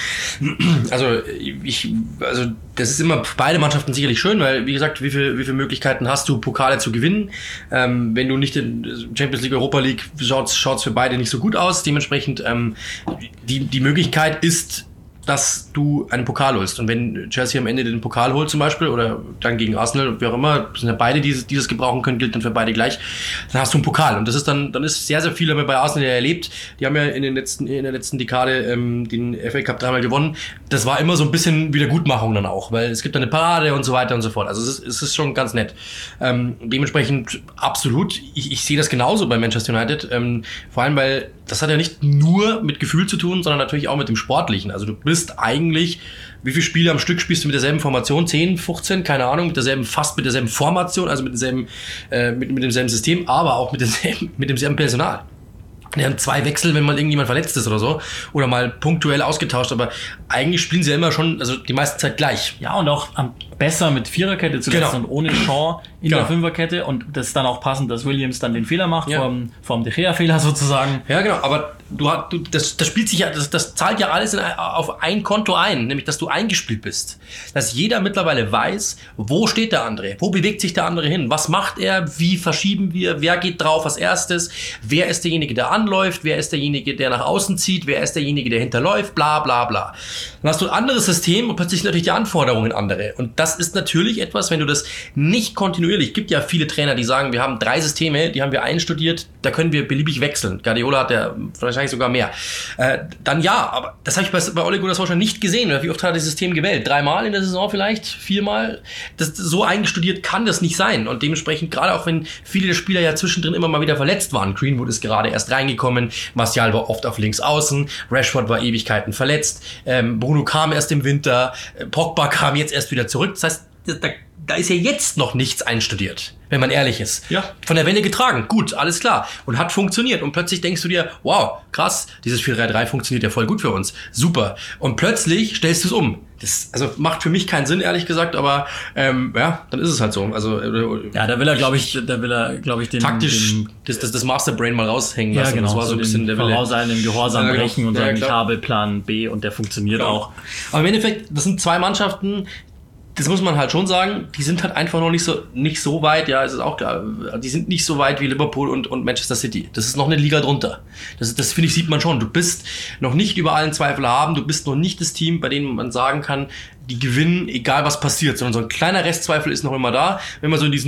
Speaker 2: Also ich, also das ist immer für beide Mannschaften sicherlich schön, weil wie gesagt, wie viel, wie viele Möglichkeiten hast du, Pokale zu gewinnen? Ähm, wenn du nicht in Champions League, Europa League schaut's, schaut's für beide nicht so gut aus. Dementsprechend ähm, die die Möglichkeit ist, dass du einen Pokal holst. Und wenn Chelsea am Ende den Pokal holt zum Beispiel oder dann gegen Arsenal, wie auch immer, sind ja beide, die dieses, dieses gebrauchen können, gilt dann für beide gleich, dann hast du einen Pokal. Und das ist dann, dann ist sehr, sehr viel, haben wir bei Arsenal ja erlebt. Die haben ja in den letzten, in der letzten Dekade ähm, den F A Cup dreimal gewonnen. Das war immer so ein bisschen Wiedergutmachung dann auch, weil es gibt dann eine Parade und so weiter und so fort. Also es ist, es ist schon ganz nett. Ähm, dementsprechend absolut. Ich, ich sehe das genauso bei Manchester United. Ähm, vor allem, weil das hat ja nicht nur mit Gefühl zu tun, sondern natürlich auch mit dem Sportlichen. Also du bist eigentlich, wie viele Spiele am Stück spielst du mit derselben Formation? zehn, fünfzehn, keine Ahnung, mit derselben, fast mit derselben Formation, also mit demselben, äh, mit, mit demselben System, aber auch mit demselben, mit demselben Personal. Die haben zwei Wechsel, wenn mal irgendjemand verletzt ist oder so. Oder mal punktuell ausgetauscht. Aber eigentlich spielen sie ja immer schon, also die meiste Zeit gleich.
Speaker 1: Ja, und auch am besser mit Viererkette zuletzt
Speaker 2: Genau.
Speaker 1: und ohne Shaw in
Speaker 2: Genau.
Speaker 1: der Fünferkette. Und das ist dann auch passend, dass Williams dann den Fehler macht,
Speaker 2: Ja.
Speaker 1: vom, vom De Gea-Fehler sozusagen.
Speaker 2: Ja, genau, aber du, hast- du das, das spielt sich ja, das, das zahlt ja alles in, auf ein Konto ein, nämlich dass du eingespielt bist. Dass jeder mittlerweile weiß, wo steht der andere, wo bewegt sich der andere hin, was macht er, wie verschieben wir, wer geht drauf als erstes, wer ist derjenige, der anläuft, wer ist derjenige, der nach außen zieht, wer ist derjenige, der hinterläuft, bla bla bla. Dann hast du ein anderes System und plötzlich sind natürlich die Anforderungen andere. Und das ist natürlich etwas, wenn du das nicht kontinuierlich, gibt ja viele Trainer, die sagen, wir haben drei Systeme, die haben wir einstudiert, da können wir beliebig wechseln. Guardiola hat ja wahrscheinlich sogar mehr. Äh, dann ja, aber das habe ich bei, bei Ole Gunnar Solskjaer nicht gesehen. Wie oft hat er das System gewählt? Dreimal in der Saison vielleicht? Viermal? Das, so eingestudiert kann das nicht sein. Und dementsprechend, gerade auch wenn viele der Spieler ja zwischendrin immer mal wieder verletzt waren. Greenwood ist gerade erst reingekommen, Martial war oft auf links außen, Rashford war Ewigkeiten verletzt, ähm, Bruno kam erst im Winter, äh, Pogba kam jetzt erst wieder zurück. Das heißt, da, da ist ja jetzt noch nichts einstudiert, wenn man ehrlich ist.
Speaker 1: Ja.
Speaker 2: Von der Welle getragen, gut, alles klar. Und hat funktioniert. Und plötzlich denkst du dir, wow, krass, dieses vier drei drei funktioniert ja voll gut für uns. Super. Und plötzlich stellst du es um. Das also macht für mich keinen Sinn, ehrlich gesagt, aber ähm, ja, dann ist es halt so. Also äh,
Speaker 1: Ja, da will er, glaube ich, da will er, glaube ich, den,
Speaker 2: taktisch
Speaker 1: den
Speaker 2: das, das, das Masterbrain mal raushängen
Speaker 1: ja,
Speaker 2: lassen.
Speaker 1: genau,
Speaker 2: Das war so ein bisschen der Wille.
Speaker 1: vorauseilenden Gehorsam
Speaker 2: Ja, genau.
Speaker 1: brechen und
Speaker 2: Ja,
Speaker 1: sagen, ich
Speaker 2: klar.
Speaker 1: habe Plan B und der funktioniert
Speaker 2: Ja.
Speaker 1: auch.
Speaker 2: Aber im Endeffekt, das sind zwei Mannschaften, das muss man halt schon sagen, die sind halt einfach noch nicht so, nicht so weit, ja, es ist auch klar, die sind nicht so weit wie Liverpool und, und Manchester City. Das ist noch eine Liga drunter. Das, das finde ich, sieht man schon. Du bist noch nicht über allen Zweifel haben, du bist noch nicht das Team, bei dem man sagen kann, die gewinnen, egal was passiert, sondern so ein kleiner Restzweifel ist noch immer da. Wenn man so in diesen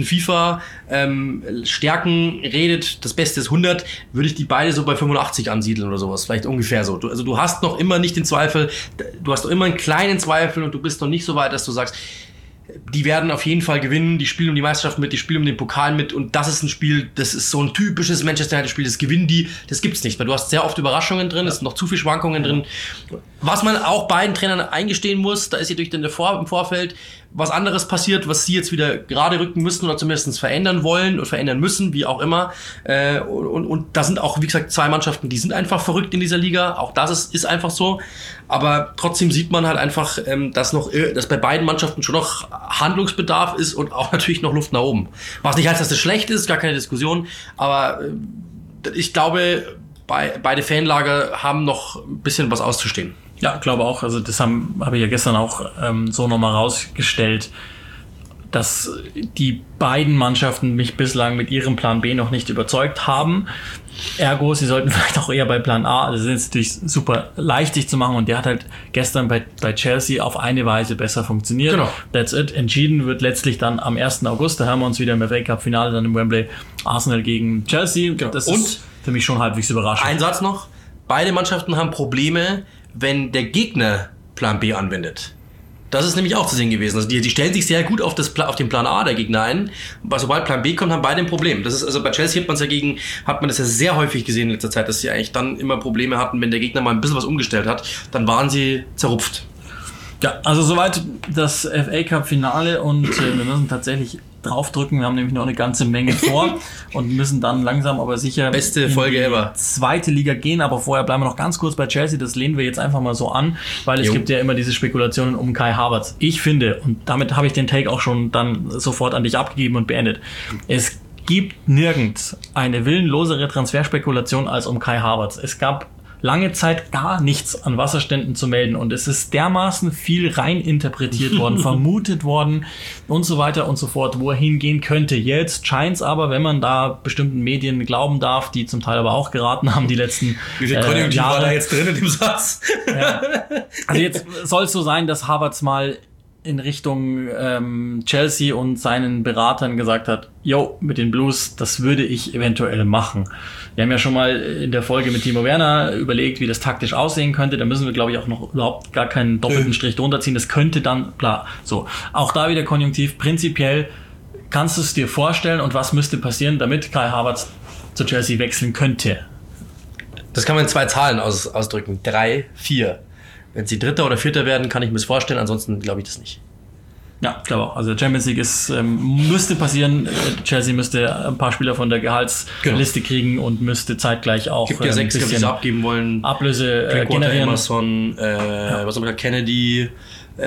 Speaker 2: FIFA-Stärken ähm, redet, das Beste ist hundert, würde ich die beide so bei fünfundachtzig ansiedeln oder sowas, vielleicht ungefähr so. Du, also du hast noch immer nicht den Zweifel, du hast noch immer einen kleinen Zweifel und du bist noch nicht so weit, dass du sagst, die werden auf jeden Fall gewinnen, die spielen um die Meisterschaft mit, die spielen um den Pokal mit und das ist ein Spiel, das ist so ein typisches Manchester United Spiel, das gewinnen die, das gibt's nicht, weil du hast sehr oft Überraschungen drin, es sind noch zu viele Schwankungen drin. Was man auch beiden Trainern eingestehen muss, da ist ja durch den Vor- im Vorfeld was anderes passiert, was sie jetzt wieder gerade rücken müssen oder zumindest verändern wollen und verändern müssen, wie auch immer. Äh, und, und, und da sind auch, wie gesagt, zwei Mannschaften, die sind einfach verrückt in dieser Liga. Auch das ist, ist einfach so. Aber trotzdem sieht man halt einfach, ähm, dass noch, äh, dass bei beiden Mannschaften schon noch Handlungsbedarf ist und auch natürlich noch Luft nach oben. Was nicht heißt, dass das schlecht ist, gar keine Diskussion. Aber äh, ich glaube, bei, beide Fanlager haben noch ein bisschen was auszustehen.
Speaker 1: Ja, glaube auch. Also das haben habe ich ja gestern auch ähm, so nochmal rausgestellt, dass die beiden Mannschaften mich bislang mit ihrem Plan B noch nicht überzeugt haben. Ergo, sie sollten vielleicht auch eher bei Plan A, das ist natürlich super leichtig zu machen und der hat halt gestern bei, bei Chelsea auf eine Weise besser funktioniert.
Speaker 2: Genau.
Speaker 1: That's it. Entschieden wird letztlich dann am ersten August, da hören wir uns wieder im F A Cup Finale dann im Wembley, Arsenal gegen Chelsea.
Speaker 2: Genau.
Speaker 1: Das
Speaker 2: Und
Speaker 1: ist für mich schon halbwegs überraschend.
Speaker 2: Ein Satz noch. Beide Mannschaften haben Probleme, wenn der Gegner Plan B anwendet. Das ist nämlich auch zu sehen gewesen. Also die, die stellen sich sehr gut auf, das, auf den Plan A der Gegner ein. Aber sobald Plan B kommt, haben beide ein Problem. Das ist, also bei Chelsea hat man es ja gegen, hat man das ja sehr häufig gesehen in letzter Zeit, dass sie eigentlich dann immer Probleme hatten, wenn der Gegner mal ein bisschen was umgestellt hat, dann waren sie zerrupft.
Speaker 1: Ja, also soweit das F A Cup Finale und äh, wir müssen tatsächlich draufdrücken. Wir haben nämlich noch eine ganze Menge vor und müssen dann langsam aber sicher
Speaker 2: Beste
Speaker 1: in
Speaker 2: Folge
Speaker 1: die
Speaker 2: ever.
Speaker 1: zweite Liga gehen. Aber vorher bleiben wir noch ganz kurz bei Chelsea. Das lehnen wir jetzt einfach mal so an, weil es
Speaker 2: Jo.
Speaker 1: gibt ja immer diese Spekulationen um Kai Havertz. Ich finde, und damit habe ich den Take auch schon dann sofort an dich abgegeben und beendet, es gibt nirgends eine willenlosere Transferspekulation als um Kai Havertz. Es gab lange Zeit gar nichts an Wasserständen zu melden und es ist dermaßen viel rein interpretiert worden, vermutet worden und so weiter und so fort, wo er hingehen könnte. Jetzt scheint es aber, wenn man da bestimmten Medien glauben darf, die zum Teil aber auch geraten haben, die letzten
Speaker 2: Wie viel Konjunktiv äh, Jahre, war da jetzt drin in dem Satz?
Speaker 1: Ja. Also jetzt soll es so sein, dass Havertz mal in Richtung ähm, Chelsea und seinen Beratern gesagt hat, yo, mit den Blues, das würde ich eventuell machen. Wir haben ja schon mal in der Folge mit Timo Werner überlegt, wie das taktisch aussehen könnte. Da müssen wir, glaube ich, auch noch überhaupt gar keinen doppelten Strich drunter ziehen. Das könnte dann, bla, so. Auch da wieder Konjunktiv. Prinzipiell kannst du es dir vorstellen und was müsste passieren, damit Kai Havertz zu Chelsea wechseln könnte?
Speaker 2: Das kann man in zwei Zahlen aus, ausdrücken. Drei, vier. Wenn sie Dritter oder Vierter werden, kann ich mir das vorstellen, ansonsten glaube ich das nicht.
Speaker 1: Ja, ich glaube auch. Also Champions League ist, ähm, müsste passieren. Chelsea müsste ein paar Spieler von der Gehaltsliste genau. kriegen und müsste zeitgleich auch
Speaker 2: gibt ja ähm, sechs, ein bisschen abgeben wollen.
Speaker 1: Ablöse äh, generieren.
Speaker 2: Emerson, äh, ja. was haben wir gesagt, Kennedy, äh,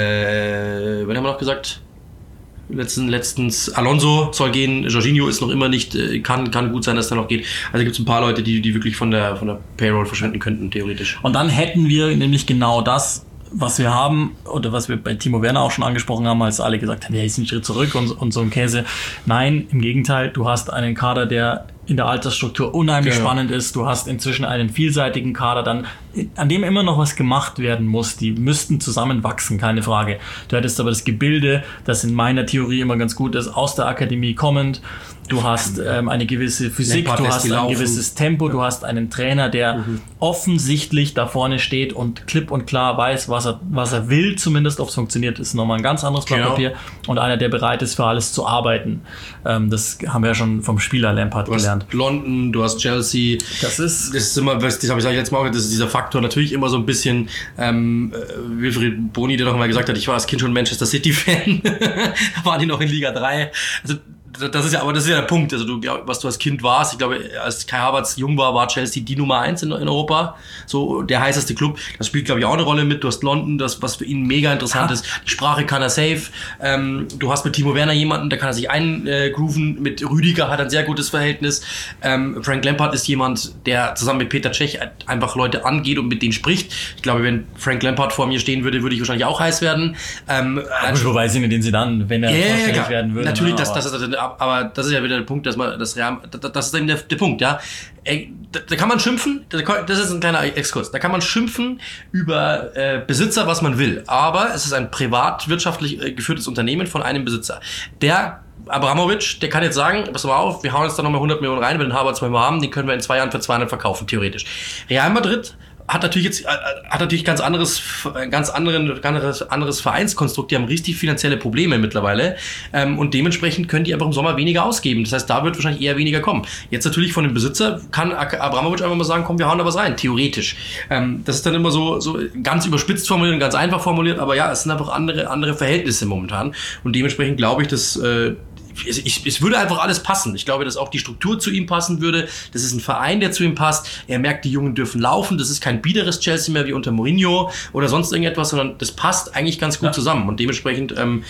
Speaker 2: wen haben wir noch gesagt? Letzten, letztens Alonso soll gehen, Jorginho ist noch immer nicht, kann, kann gut sein, dass er noch geht. Also gibt es ein paar Leute, die, die wirklich von der, von der Payroll verschwinden könnten, theoretisch.
Speaker 1: Und dann hätten wir nämlich genau das, was wir haben, oder was wir bei Timo Werner auch schon angesprochen haben, als alle gesagt haben, ja, ist ein Schritt zurück und, und so ein Käse. Nein, im Gegenteil, du hast einen Kader, der in der Altersstruktur unheimlich genau. spannend ist. Du hast inzwischen einen vielseitigen Kader, dann, an dem immer noch was gemacht werden muss. Die müssten zusammenwachsen, keine Frage. Du hättest aber das Gebilde, das in meiner Theorie immer ganz gut ist, aus der Akademie kommend. Du hast ähm, eine gewisse Physik, du hast ein laufen. gewisses Tempo, ja. du hast einen Trainer, der mhm. offensichtlich da vorne steht und klipp und klar weiß, was er, was er will, zumindest, ob es funktioniert, ist nochmal ein ganz anderes Blatt genau. Papier. Und einer, der bereit ist, für alles zu arbeiten. Ähm, das haben wir ja schon vom Spieler Lampard
Speaker 2: du
Speaker 1: gelernt.
Speaker 2: Hast London, du hast Chelsea.
Speaker 1: Das ist,
Speaker 2: das ist immer, das habe ich letztes Mal auch, das ist dieser Faktor natürlich immer so ein bisschen, ähm, Wilfried Boni, der doch mal gesagt hat, ich war als Kind schon Manchester City-Fan. Da waren die noch in Liga drei. Also, das ist ja, aber das ist ja der Punkt. Also du, was du als Kind warst, ich glaube, als Kai Havertz jung war, war Chelsea die Nummer eins in, in Europa. So der heißeste Club. Das spielt, glaube ich, auch eine Rolle mit. Du hast London, das, was für ihn mega interessant ja. ist. Die Sprache kann er safe. Ähm, du hast mit Timo Werner jemanden, der kann er sich eingrooven. Mit Rüdiger hat er ein sehr gutes Verhältnis. Ähm, Frank Lampard ist jemand, der zusammen mit Peter Cech einfach Leute angeht und mit denen spricht. Ich glaube, wenn Frank Lampard vor mir stehen würde, würde ich wahrscheinlich auch heiß werden. Ähm,
Speaker 1: Gut, wobei sind den sie dann, wenn er
Speaker 2: yeah,
Speaker 1: vorstellig
Speaker 2: ja,
Speaker 1: werden würde.
Speaker 2: Natürlich,
Speaker 1: ne?
Speaker 2: das, das ist aber das ist ja wieder der Punkt, dass man das Real, das ist eben der, der Punkt, ja. Da, da kann man schimpfen, das ist ein kleiner Exkurs, da kann man schimpfen über äh, Besitzer, was man will, aber es ist ein privatwirtschaftlich äh, geführtes Unternehmen von einem Besitzer. Der Abramovich, der kann jetzt sagen, pass mal auf, wir hauen jetzt da nochmal hundert Millionen rein, wenn den Havertz mal haben, den können wir in zwei Jahren für zweihundert verkaufen, theoretisch. Real Madrid hat natürlich jetzt hat natürlich ganz anderes ganz anderen ganz anderes Vereinskonstrukt, die haben richtig finanzielle Probleme mittlerweile ähm, und dementsprechend können die einfach im Sommer weniger ausgeben. Das heißt, da wird wahrscheinlich eher weniger kommen. Jetzt natürlich von dem Besitzer kann Abramovich einfach mal sagen, komm, wir hauen da was rein, theoretisch. Ähm, das ist dann immer so so ganz überspitzt formuliert und ganz einfach formuliert, aber ja, es sind einfach andere andere Verhältnisse momentan und dementsprechend glaube ich, dass äh, Ich, es würde einfach alles passen. Ich glaube, dass auch die Struktur zu ihm passen würde. Das ist ein Verein, der zu ihm passt. Er merkt, die Jungen dürfen laufen. Das ist kein biederes Chelsea mehr wie unter Mourinho oder sonst irgendetwas, sondern das passt eigentlich ganz gut ja. zusammen. Und dementsprechend ähm,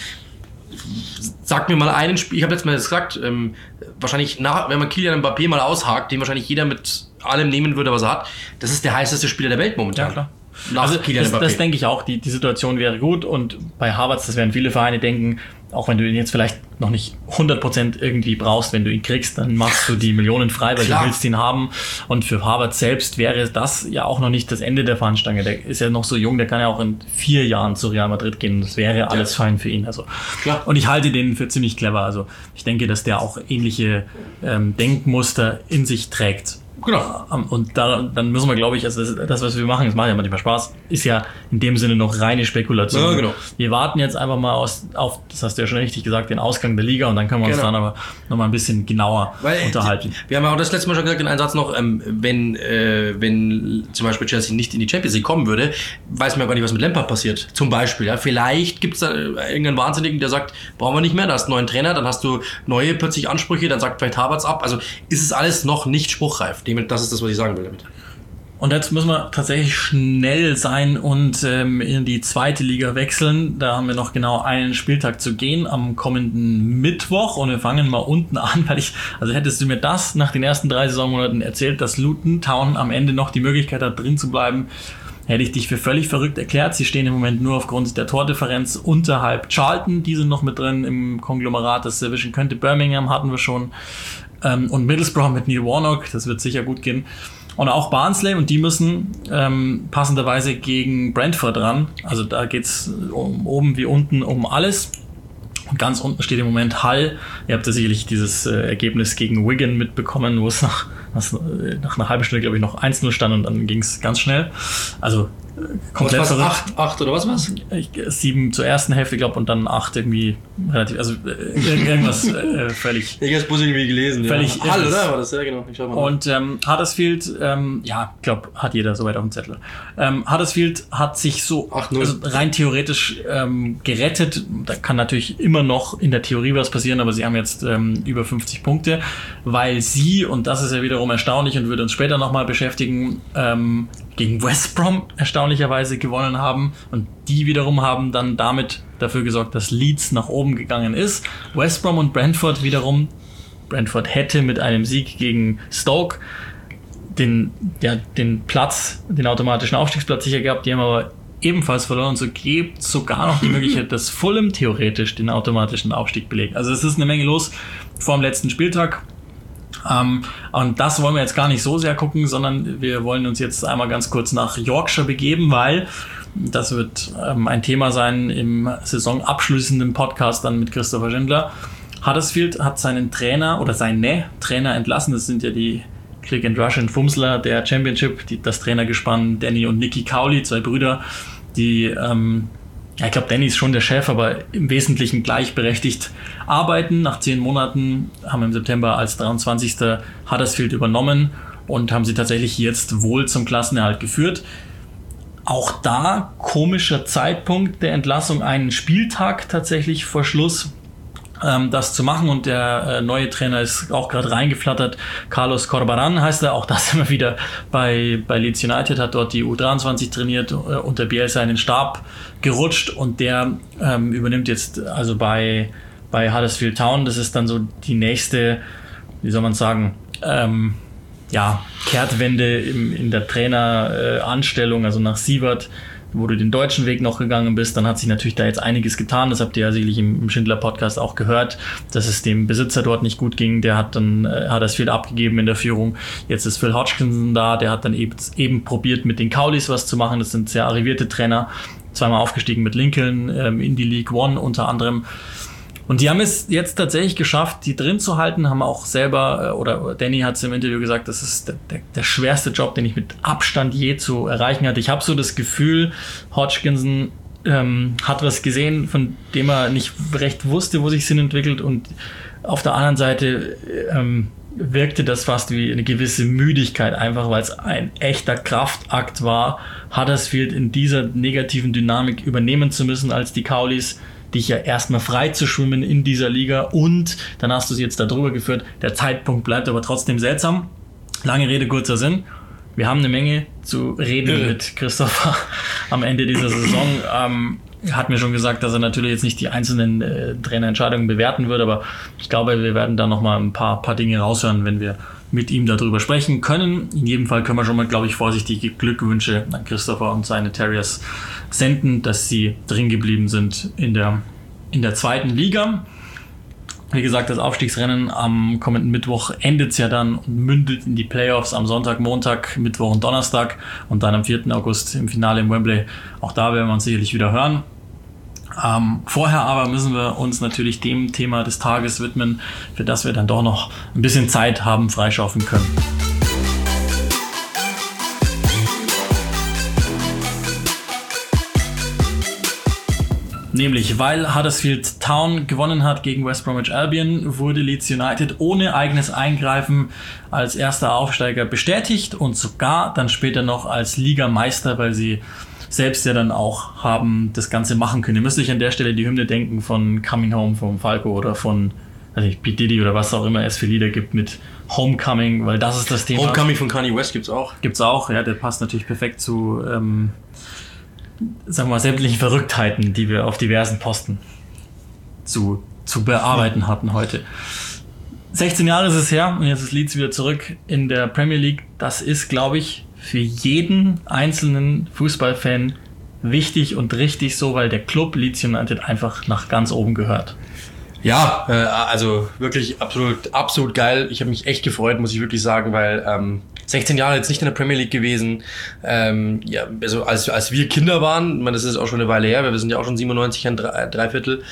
Speaker 2: sagt mir mal einen Spiel. Ich habe letztes Mal gesagt, ähm, wahrscheinlich, nach, wenn man Kylian Mbappé mal aushakt, den wahrscheinlich jeder mit allem nehmen würde, was er hat, das ist der heißeste Spieler der Welt momentan.
Speaker 1: Ja, klar. Also das, das denke ich auch, die, die Situation wäre gut und bei Havertz, das werden viele Vereine denken, auch wenn du ihn jetzt vielleicht noch nicht hundert Prozent irgendwie brauchst, wenn du ihn kriegst, dann machst du die Millionen frei, weil Klar. du willst ihn haben und für Havertz selbst wäre das ja auch noch nicht das Ende der Fahnenstange, der ist ja noch so jung, der kann ja auch in vier Jahren zu Real Madrid gehen und das wäre alles ja. fein für ihn. Also Klar. Und ich halte den für ziemlich clever, also ich denke, dass der auch ähnliche ähm, Denkmuster in sich trägt. Genau. Und da, dann müssen wir, glaube ich, also das, das, was wir machen, das macht ja manchmal Spaß, ist ja in dem Sinne noch reine Spekulation.
Speaker 2: Ja, genau.
Speaker 1: Wir warten jetzt einfach mal aus, auf, das hast du ja schon richtig gesagt, den Ausgang der Liga und dann können wir uns genau. dann aber noch mal ein bisschen genauer Weil, unterhalten.
Speaker 2: Die, wir haben ja auch das letzte Mal schon gesagt, in einem Satz noch, ähm, wenn, äh, wenn zum Beispiel Chelsea nicht in die Champions League kommen würde, weiß man ja gar nicht, was mit Lampard passiert. Zum Beispiel, ja. Vielleicht gibt es da irgendeinen Wahnsinnigen, der sagt, brauchen wir nicht mehr, da hast du einen neuen Trainer, dann hast du neue plötzlich Ansprüche, dann sagt vielleicht Havertz ab. Also ist es alles noch nicht spruchreif. Das ist das, was ich sagen will damit.
Speaker 1: Und jetzt müssen wir tatsächlich schnell sein und ähm, in die zweite Liga wechseln. Da haben wir noch genau einen Spieltag zu gehen am kommenden Mittwoch. Und wir fangen mal unten an, weil ich, also hättest du mir das nach den ersten drei Saisonmonaten erzählt, dass Luton Town am Ende noch die Möglichkeit hat, drin zu bleiben, hätte ich dich für völlig verrückt erklärt. Sie stehen im Moment nur aufgrund der Tordifferenz unterhalb Charlton. Die sind noch mit drin im Konglomerat, das erwischen könnte. Birmingham hatten wir schon. Ähm, und Middlesbrough mit Neil Warnock, das wird sicher gut gehen. Und auch Barnsley, und die müssen ähm, passenderweise gegen Brentford ran. Also da geht's um, oben wie unten um alles. Und ganz unten steht im Moment Hull. Ihr habt ja sicherlich dieses äh, Ergebnis gegen Wigan mitbekommen, wo es nach, nach einer halben Stunde, glaube ich, noch eins null stand und dann ging es ganz schnell. Also äh, komplett
Speaker 2: verrückt. acht, acht oder was was?
Speaker 1: sieben zur ersten Hälfte, glaube ich, und dann acht irgendwie relativ, also äh, irgendwas äh, völlig...
Speaker 2: Ich habe es irgendwie gelesen.
Speaker 1: Völlig
Speaker 2: ja. Hull, oder? War das, ja genau. Ich schau mal
Speaker 1: und ähm, Huddersfield, ähm, ja, ich glaube, hat jeder soweit auf dem Zettel. Ähm, Huddersfield hat sich so also rein theoretisch ähm, gerettet. Da kann natürlich immer noch in der Theorie was passieren, aber sie haben jetzt ähm, über fünfzig Punkte, weil sie, und das ist ja wiederum erstaunlich und würde uns später nochmal beschäftigen, ähm, gegen West Brom erstaunlicherweise gewonnen haben, und die wiederum haben dann damit dafür gesorgt, dass Leeds nach oben gegangen ist. West Brom und Brentford wiederum, Brentford hätte mit einem Sieg gegen Stoke den, ja, den Platz, den automatischen Aufstiegsplatz sicher gehabt, die haben aber ebenfalls verloren, und so gibt sogar noch die Möglichkeit, dass Fulham theoretisch den automatischen Aufstieg belegt. Also es ist eine Menge los vor dem letzten Spieltag. Um, und das wollen wir jetzt gar nicht so sehr gucken, sondern wir wollen uns jetzt einmal ganz kurz nach Yorkshire begeben, weil das wird ähm, ein Thema sein im saisonabschließenden Podcast dann mit Christopher Schindler. Huddersfield hat seinen Trainer oder seine Trainer entlassen. Das sind ja die Click and Rush und Fumsler der Championship, die, das Trainergespann Danny und Nicky Cowley, zwei Brüder, die ähm, ja, ich glaube, Danny ist schon der Chef, aber im Wesentlichen gleichberechtigt arbeiten. Nach zehn Monaten haben wir im September als dreiundzwanzigster Huddersfield übernommen und haben sie tatsächlich jetzt wohl zum Klassenerhalt geführt. Auch da komischer Zeitpunkt der Entlassung, einen Spieltag tatsächlich vor Schluss, ähm, das zu machen, und der äh, neue Trainer ist auch gerade reingeflattert. Carlos Corbaran heißt er, auch das immer wieder bei, bei Leeds United, hat dort die U dreiundzwanzig trainiert, äh, unter Bielsa in den Stab gerutscht, und der ähm, übernimmt jetzt also bei, bei Huddersfield Town. Das ist dann so die nächste, wie soll man sagen, ähm, ja, Kehrtwende im, in der Traineranstellung, äh, also nach Sievert, wo du den deutschen Weg noch gegangen bist, dann hat sich natürlich da jetzt einiges getan. Das habt ihr ja sicherlich im, im Schindler-Podcast auch gehört, dass es dem Besitzer dort nicht gut ging. Der hat dann äh, hat das viel abgegeben in der Führung. Jetzt ist Phil Hodgkinson da, der hat dann eben, eben probiert, mit den Cowleys was zu machen. Das sind sehr arrivierte Trainer, zweimal aufgestiegen mit Lincoln ähm, in die League One unter anderem. Und die haben es jetzt tatsächlich geschafft, die drin zu halten, haben auch selber, oder Danny hat es im Interview gesagt, das ist der, der, der schwerste Job, den ich mit Abstand je zu erreichen hatte. Ich habe so das Gefühl, Hodgkinson ähm, hat was gesehen, von dem er nicht recht wusste, wo sich Sinn entwickelt, und auf der anderen Seite ähm, wirkte das fast wie eine gewisse Müdigkeit, einfach weil es ein echter Kraftakt war, Huddersfield in dieser negativen Dynamik übernehmen zu müssen als die Cowleys, dich ja erstmal frei zu schwimmen in dieser Liga, und dann hast du sie jetzt da drüber geführt. Der Zeitpunkt bleibt aber trotzdem seltsam. Lange Rede, kurzer Sinn. Wir haben eine Menge zu reden ja. mit Christopher am Ende dieser Saison. Ähm, hat mir schon gesagt, dass er natürlich jetzt nicht die einzelnen äh, Trainerentscheidungen bewerten wird, aber ich glaube, wir werden da nochmal ein paar, paar Dinge raushören, wenn wir mit ihm darüber sprechen können. In jedem Fall können wir schon mal, glaube ich, vorsichtige Glückwünsche an Christopher und seine Terriers senden, dass sie drin geblieben sind in der, in der zweiten Liga. Wie gesagt, das Aufstiegsrennen am kommenden Mittwoch endet ja dann und mündet in die Playoffs am Sonntag, Montag, Mittwoch und Donnerstag, und dann am vierten August im Finale im Wembley. Auch da werden wir uns sicherlich wieder hören. Ähm, vorher aber müssen wir uns natürlich dem Thema des Tages widmen, für das wir dann doch noch ein bisschen Zeit haben freischaufeln können. Nämlich, weil Huddersfield Town gewonnen hat gegen West Bromwich Albion, wurde Leeds United ohne eigenes Eingreifen als erster Aufsteiger bestätigt und sogar dann später noch als Ligameister, weil sie selbst ja dann auch haben das Ganze machen können. Ihr müsst euch an der Stelle die Hymne denken von Coming Home vom Falco oder von also ich P. Diddy oder was auch immer es für Lieder gibt mit Homecoming, weil das ist das Thema.
Speaker 2: Homecoming von Kanye West gibt's auch.
Speaker 1: Gibt's auch, ja, der passt natürlich perfekt zu, ähm, sagen wir mal, sämtlichen Verrücktheiten, die wir auf diversen Posten zu, zu bearbeiten hatten heute. sechzehn Jahre ist es her und jetzt ist Leeds wieder zurück in der Premier League. Das ist, glaube ich, für jeden einzelnen Fußballfan wichtig und richtig so, weil der Club Leeds United einfach nach ganz oben gehört.
Speaker 2: Ja, äh, also wirklich absolut, absolut geil. Ich habe mich echt gefreut, muss ich wirklich sagen, weil ähm, sechzehn Jahre jetzt nicht in der Premier League gewesen. Ähm, ja, also als, als wir Kinder waren, ich meine, das ist auch schon eine Weile her, wir sind ja auch schon siebenundneunzig, ein drei, Dreiviertel,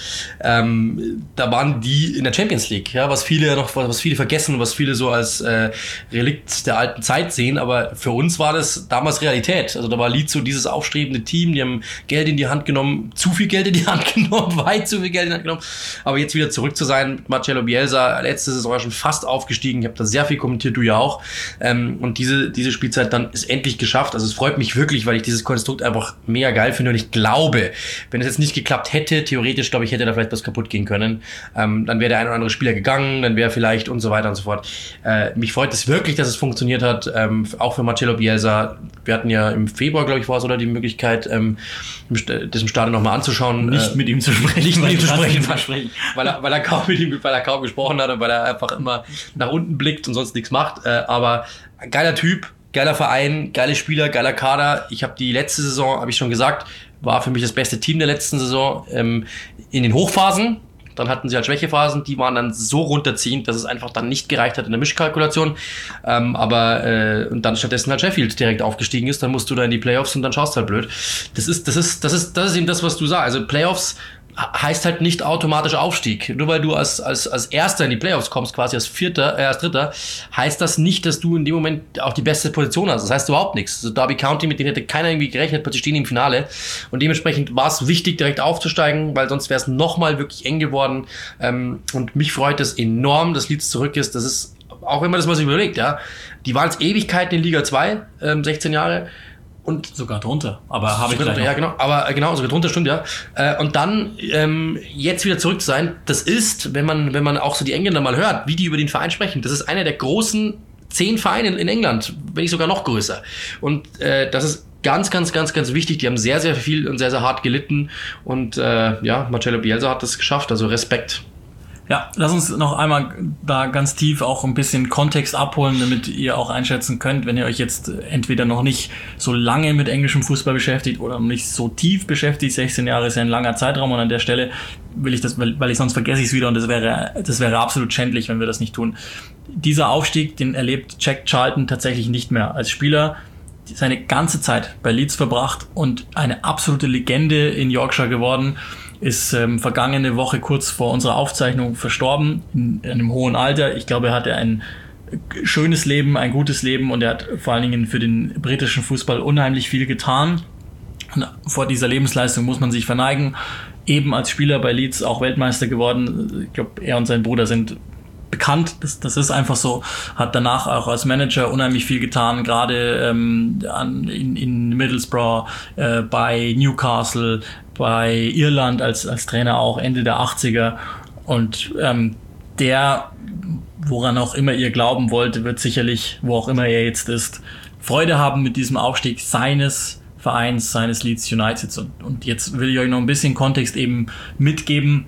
Speaker 2: ähm, da waren die in der Champions League, ja, was viele noch, was viele vergessen, was viele so als äh, Relikt der alten Zeit sehen, aber für uns war das damals Realität. Also da war Leeds so dieses aufstrebende Team, die haben Geld in die Hand genommen, zu viel Geld in die Hand genommen, weit zu viel Geld in die Hand genommen, aber jetzt wieder zurück zu sein mit Marcelo Bielsa, letzte Saison schon fast aufgestiegen, ich habe da sehr viel kommentiert, du ja auch, ähm, und diese, diese Spielzeit dann ist endlich geschafft. Also es freut mich wirklich, weil ich dieses Konstrukt einfach mega geil finde und ich glaube, wenn es jetzt nicht geklappt hätte, theoretisch glaube ich, hätte da vielleicht was kaputt gehen können. Ähm, dann wäre der ein oder andere Spieler gegangen, dann wäre vielleicht und so weiter und so fort. Äh, mich freut es wirklich, dass es funktioniert hat, ähm, auch für Marcelo Bielsa. Wir hatten ja im Februar, glaube ich, war es, oder die Möglichkeit, ähm, das im Stadion nochmal anzuschauen.
Speaker 1: Nicht äh, mit ihm zu sprechen.
Speaker 2: Nicht mit ihm zu sprechen, weil, weil, er, weil, er kaum mit ihm, weil er kaum gesprochen hat und weil er einfach immer nach unten blickt und sonst nichts macht. Äh, aber geiler Typ, geiler Verein, geile Spieler, geiler Kader. Ich habe die letzte Saison, habe ich schon gesagt, war für mich das beste Team der letzten Saison ähm, in den Hochphasen. Dann hatten sie halt Schwächephasen, die waren dann so runterziehend, dass es einfach dann nicht gereicht hat in der Mischkalkulation. Ähm, aber äh, und dann stattdessen halt Sheffield direkt aufgestiegen ist, dann musst du da in die Playoffs und dann schaust du halt blöd. Das ist, das ist, das ist, das ist eben das, was du sagst. Also Playoffs heißt halt nicht automatisch Aufstieg. Nur weil du als, als, als Erster in die Playoffs kommst, quasi als Vierter, äh, als Dritter, heißt das nicht, dass du in dem Moment auch die beste Position hast. Das heißt überhaupt nichts. Also Derby County, mit denen hätte keiner irgendwie gerechnet, plötzlich stehen die im Finale. Und dementsprechend war es wichtig, direkt aufzusteigen, weil sonst wäre es nochmal wirklich eng geworden. Ähm, und mich freut es enorm, dass Leeds zurück ist. Das ist, auch wenn man das mal sich überlegt, ja, die waren jetzt Ewigkeiten in Liga zwei, ähm, sechzehn Jahre. Und
Speaker 1: sogar drunter, aber habe ich
Speaker 2: gleich noch. Ja, genau, aber genau, sogar drunter, stimmt, ja. Und dann ähm, jetzt wieder zurück zu sein, das ist, wenn man, wenn man auch so die Engländer mal hört, wie die über den Verein sprechen, das ist einer der großen zehn Vereine in England, wenn nicht sogar noch größer. Und äh, das ist ganz, ganz, ganz, ganz wichtig. Die haben sehr, sehr viel und sehr, sehr hart gelitten. Und äh, ja, Marcelo Bielsa hat das geschafft, also Respekt.
Speaker 1: Ja, lass uns noch einmal da ganz tief auch ein bisschen Kontext abholen, damit ihr auch einschätzen könnt, wenn ihr euch jetzt entweder noch nicht so lange mit englischem Fußball beschäftigt oder noch nicht so tief beschäftigt. sechzehn Jahre ist ja ein langer Zeitraum und an der Stelle will ich das, weil, weil ich sonst vergesse ich es wieder und das wäre, das wäre absolut schändlich, wenn wir das nicht tun. Dieser Aufstieg, den erlebt Jack Charlton tatsächlich nicht mehr als Spieler. Seine ganze Zeit bei Leeds verbracht und eine absolute Legende in Yorkshire geworden. Ist ähm, vergangene Woche kurz vor unserer Aufzeichnung verstorben, in, in einem hohen Alter. Ich glaube, er hatte ein schönes Leben, ein gutes Leben und er hat vor allen Dingen für den britischen Fußball unheimlich viel getan. Und vor dieser Lebensleistung muss man sich verneigen. Eben als Spieler bei Leeds auch Weltmeister geworden. Ich glaube, er und sein Bruder sind bekannt, das, das ist einfach so, hat danach auch als Manager unheimlich viel getan, gerade ähm, an, in, in Middlesbrough, äh, bei Newcastle, bei Irland als, als Trainer auch Ende der achtziger und ähm, der, woran auch immer ihr glauben wollt, wird sicherlich, wo auch immer er jetzt ist, Freude haben mit diesem Aufstieg seines Vereins, seines Leeds United und, und jetzt will ich euch noch ein bisschen Kontext eben mitgeben.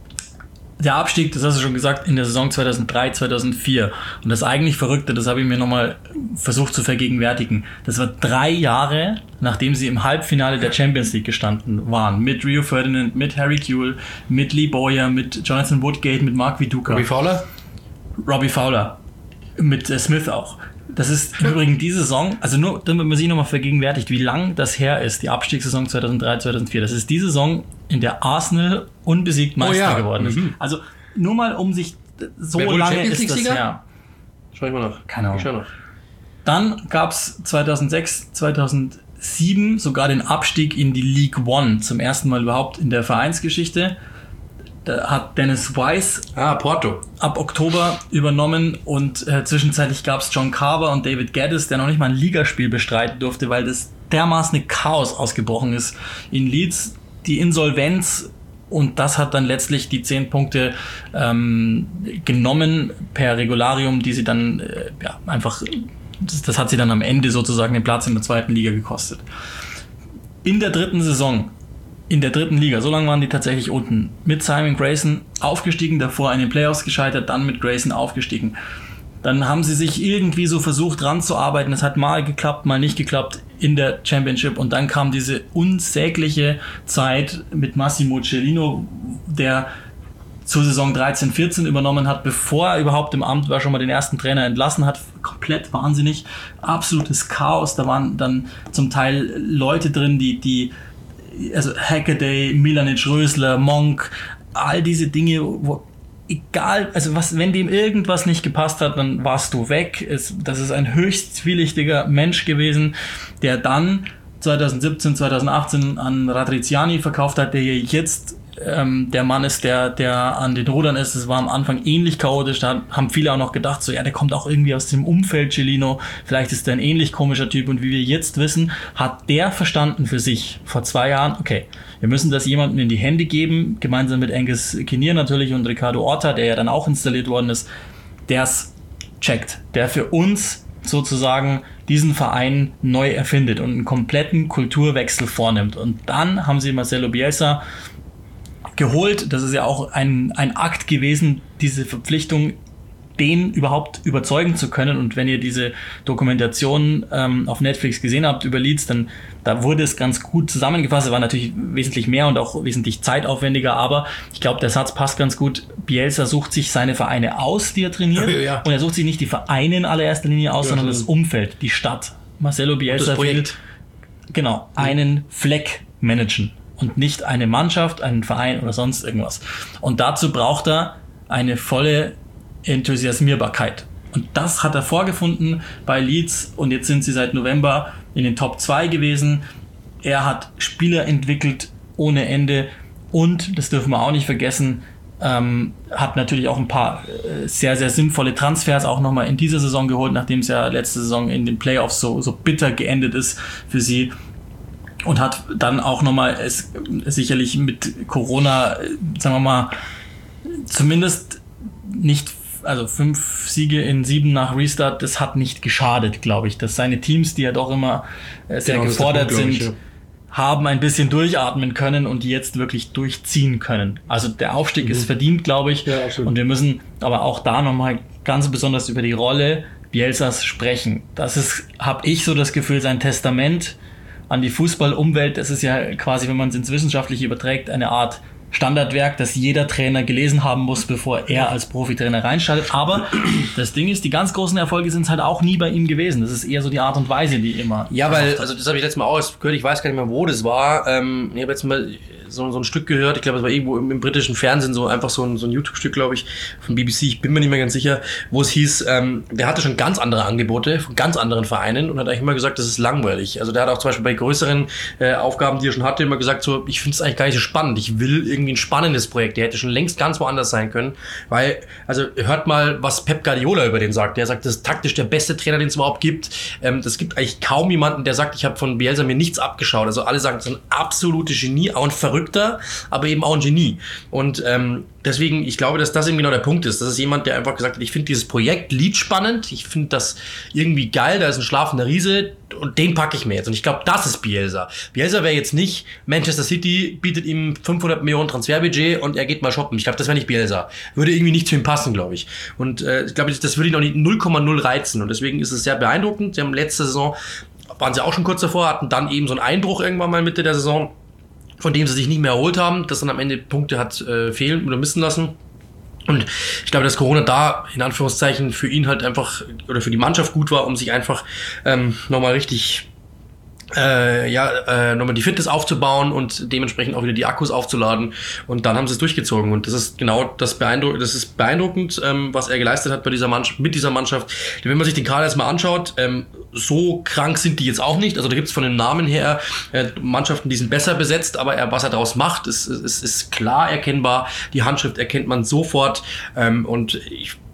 Speaker 1: Der Abstieg, das hast du schon gesagt, in der Saison zweitausenddrei, zweitausendvier. Und das eigentlich Verrückte, das habe ich mir nochmal versucht zu vergegenwärtigen. Das war drei Jahre, nachdem sie im Halbfinale der Champions League gestanden waren. Mit Rio Ferdinand, mit Harry Kewell, mit Lee Bowyer, mit Jonathan Woodgate, mit Mark Viduka.
Speaker 2: Robbie Fowler?
Speaker 1: Robbie Fowler. Mit äh, Smith auch. Das ist im Übrigen die Saison, also nur, damit man sich nochmal vergegenwärtigt, wie lang das her ist, die Abstiegssaison zweitausenddrei, zweitausendvier. Das ist die Saison, in der Arsenal unbesiegt Meister oh ja. geworden ist. Mhm. Also nur mal um sich, so Wer lange ist das her.
Speaker 2: Schau ich mal nach.
Speaker 1: Keine Ahnung. Noch. Dann gab es zweitausendsechs, zweitausendsieben sogar den Abstieg in die League One, zum ersten Mal überhaupt in der Vereinsgeschichte. Da hat Dennis Wise
Speaker 2: ah, Porto.
Speaker 1: ab Oktober übernommen und äh, zwischenzeitlich gab es John Carver und David Geddes, der noch nicht mal ein Ligaspiel bestreiten durfte, weil das dermaßen Chaos ausgebrochen ist in Leeds. Die Insolvenz Und das hat dann letztlich die zehn Punkte ähm, genommen per Regularium, die sie dann äh, ja, einfach, das, das hat sie dann am Ende sozusagen den Platz in der zweiten Liga gekostet. In der dritten Saison, in der dritten Liga, so lange waren die tatsächlich unten, mit Simon Grayson aufgestiegen, davor in den Playoffs gescheitert, dann mit Grayson aufgestiegen. Dann haben sie sich irgendwie so versucht ranzuarbeiten. Es hat mal geklappt, mal nicht geklappt in der Championship. Und dann kam diese unsägliche Zeit mit Massimo Cellino, der zur Saison dreizehn vierzehn übernommen hat, bevor er überhaupt im Amt war, schon mal den ersten Trainer entlassen hat. Komplett wahnsinnig. Absolutes Chaos. Da waren dann zum Teil Leute drin, die, die also Hackaday, Milanic, Rösler, Monk, all diese Dinge, wo egal, also was, wenn dem irgendwas nicht gepasst hat, dann warst du weg. Es, das ist ein höchst zwielichtiger Mensch gewesen, der dann zwanzig siebzehn, zwanzig achtzehn an Radriziani verkauft hat, der hier jetzt ähm, der Mann ist, der, der an den Rudern ist. Es war am Anfang ähnlich chaotisch, da haben viele auch noch gedacht, so ja, der kommt auch irgendwie aus dem Umfeld Cellino, vielleicht ist der ein ähnlich komischer Typ, und wie wir jetzt wissen, hat der verstanden für sich vor zwei Jahren, okay, wir müssen das jemandem in die Hände geben, gemeinsam mit Angus Kinnear natürlich und Ricardo Horta, der ja dann auch installiert worden ist, der es checkt, der für uns sozusagen diesen Verein neu erfindet und einen kompletten Kulturwechsel vornimmt. Und dann haben sie Marcelo Bielsa geholt. Das ist ja auch ein, ein Akt gewesen, diese Verpflichtung, den überhaupt überzeugen zu können. Und wenn ihr diese Dokumentation ähm, auf Netflix gesehen habt über Leeds, dann da wurde es ganz gut zusammengefasst. Es war natürlich wesentlich mehr und auch wesentlich zeitaufwendiger, aber ich glaube, der Satz passt ganz gut. Bielsa sucht sich seine Vereine aus, die er trainiert. Ja, ja. Und er sucht sich nicht die Vereine in allererster Linie aus, ja, sondern das Umfeld, die Stadt. Marcelo Bielsa will genau einen Fleck managen und nicht eine Mannschaft, einen Verein oder sonst irgendwas. Und dazu braucht er eine volle Enthusiasmierbarkeit. Und das hat er vorgefunden bei Leeds, und jetzt sind sie seit November in den Top zwei gewesen. Er hat Spieler entwickelt ohne Ende, und, das dürfen wir auch nicht vergessen, ähm, hat natürlich auch ein paar äh, sehr, sehr sinnvolle Transfers auch nochmal in dieser Saison geholt, nachdem es ja letzte Saison in den Playoffs so, so bitter geendet ist für sie. Und hat dann auch nochmal es sicherlich mit Corona, sagen wir mal, zumindest nicht, also fünf Siege in sieben nach Restart, das hat nicht geschadet, glaube ich. Dass seine Teams, die ja doch immer sehr genau, gefordert Punkt, sind, ich, ja. haben ein bisschen durchatmen können und jetzt wirklich durchziehen können. Also der Aufstieg mhm. ist verdient, glaube ich. Ja, und wir müssen aber auch da nochmal ganz besonders über die Rolle Bielsas sprechen. Das ist, habe ich so das Gefühl, sein Testament an die Fußballumwelt. Das ist ja quasi, wenn man es ins Wissenschaftliche überträgt, eine Art Standardwerk, das jeder Trainer gelesen haben muss, bevor er als Profitrainer reinstartet. Aber das Ding ist, die ganz großen Erfolge sind es halt auch nie bei ihm gewesen. Das ist eher so die Art und Weise, die immer...
Speaker 2: Ja, weil, also das habe ich letztes Mal auch gehört, ich weiß gar nicht mehr, wo das war. Ähm, ich habe jetzt mal so, so ein Stück gehört, ich glaube, es war irgendwo im, im britischen Fernsehen, so einfach so ein, so ein YouTube-Stück, glaube ich, von B B C, ich bin mir nicht mehr ganz sicher, wo es hieß, ähm, der hatte schon ganz andere Angebote von ganz anderen Vereinen und hat eigentlich immer gesagt, das ist langweilig. Also der hat auch zum Beispiel bei größeren äh, Aufgaben, die er schon hatte, immer gesagt, so, ich finde es eigentlich gar nicht so spannend, ich will irgendwie ein spannendes Projekt, der hätte schon längst ganz woanders sein können, weil, also hört mal, was Pep Guardiola über den sagt. Der sagt, das ist taktisch der beste Trainer, den es überhaupt gibt. Ähm, das gibt eigentlich kaum jemanden, der sagt, ich habe von Bielsa mir nichts abgeschaut. Also alle sagen, das ist ein absolutes Genie, auch ein Verrückter, aber eben auch ein Genie. Und ähm, deswegen, ich glaube, dass das eben genau der Punkt ist. Das ist jemand, der einfach gesagt hat, ich finde dieses Projekt Leeds spannend, ich finde das irgendwie geil, da ist ein schlafender Riese und den packe ich mir jetzt. Und ich glaube, das ist Bielsa. Bielsa wäre jetzt nicht, Manchester City bietet ihm fünfhundert Millionen Transferbudget und er geht mal shoppen. Ich glaube, das wäre nicht Bielsa. Würde irgendwie nicht zu ihm passen, glaube ich. Und äh, ich glaube, das würde ihn auch nicht null Komma null reizen. Und deswegen ist es sehr beeindruckend. Sie haben letzte Saison, waren sie auch schon kurz davor, hatten dann eben so einen Einbruch irgendwann mal Mitte der Saison, von dem sie sich nicht mehr erholt haben, das dann am Ende Punkte hat äh, fehlen oder missen lassen. Und ich glaube, dass Corona da in Anführungszeichen für ihn halt einfach oder für die Mannschaft gut war, um sich einfach ähm, nochmal richtig äh, ja, äh, nochmal die Fitness aufzubauen und dementsprechend auch wieder die Akkus aufzuladen. Und dann haben sie es durchgezogen. Und das ist genau das beeindruckend, das ist beeindruckend, ähm, was er geleistet hat bei dieser Mannschaft, mit dieser Mannschaft. Wenn man sich den Kader erstmal anschaut, ähm, so krank sind die jetzt auch nicht. Also da gibt es von den Namen her äh, Mannschaften, die sind besser besetzt, aber er, was er daraus macht, ist, ist, ist klar erkennbar. Die Handschrift erkennt man sofort. Ähm, und ich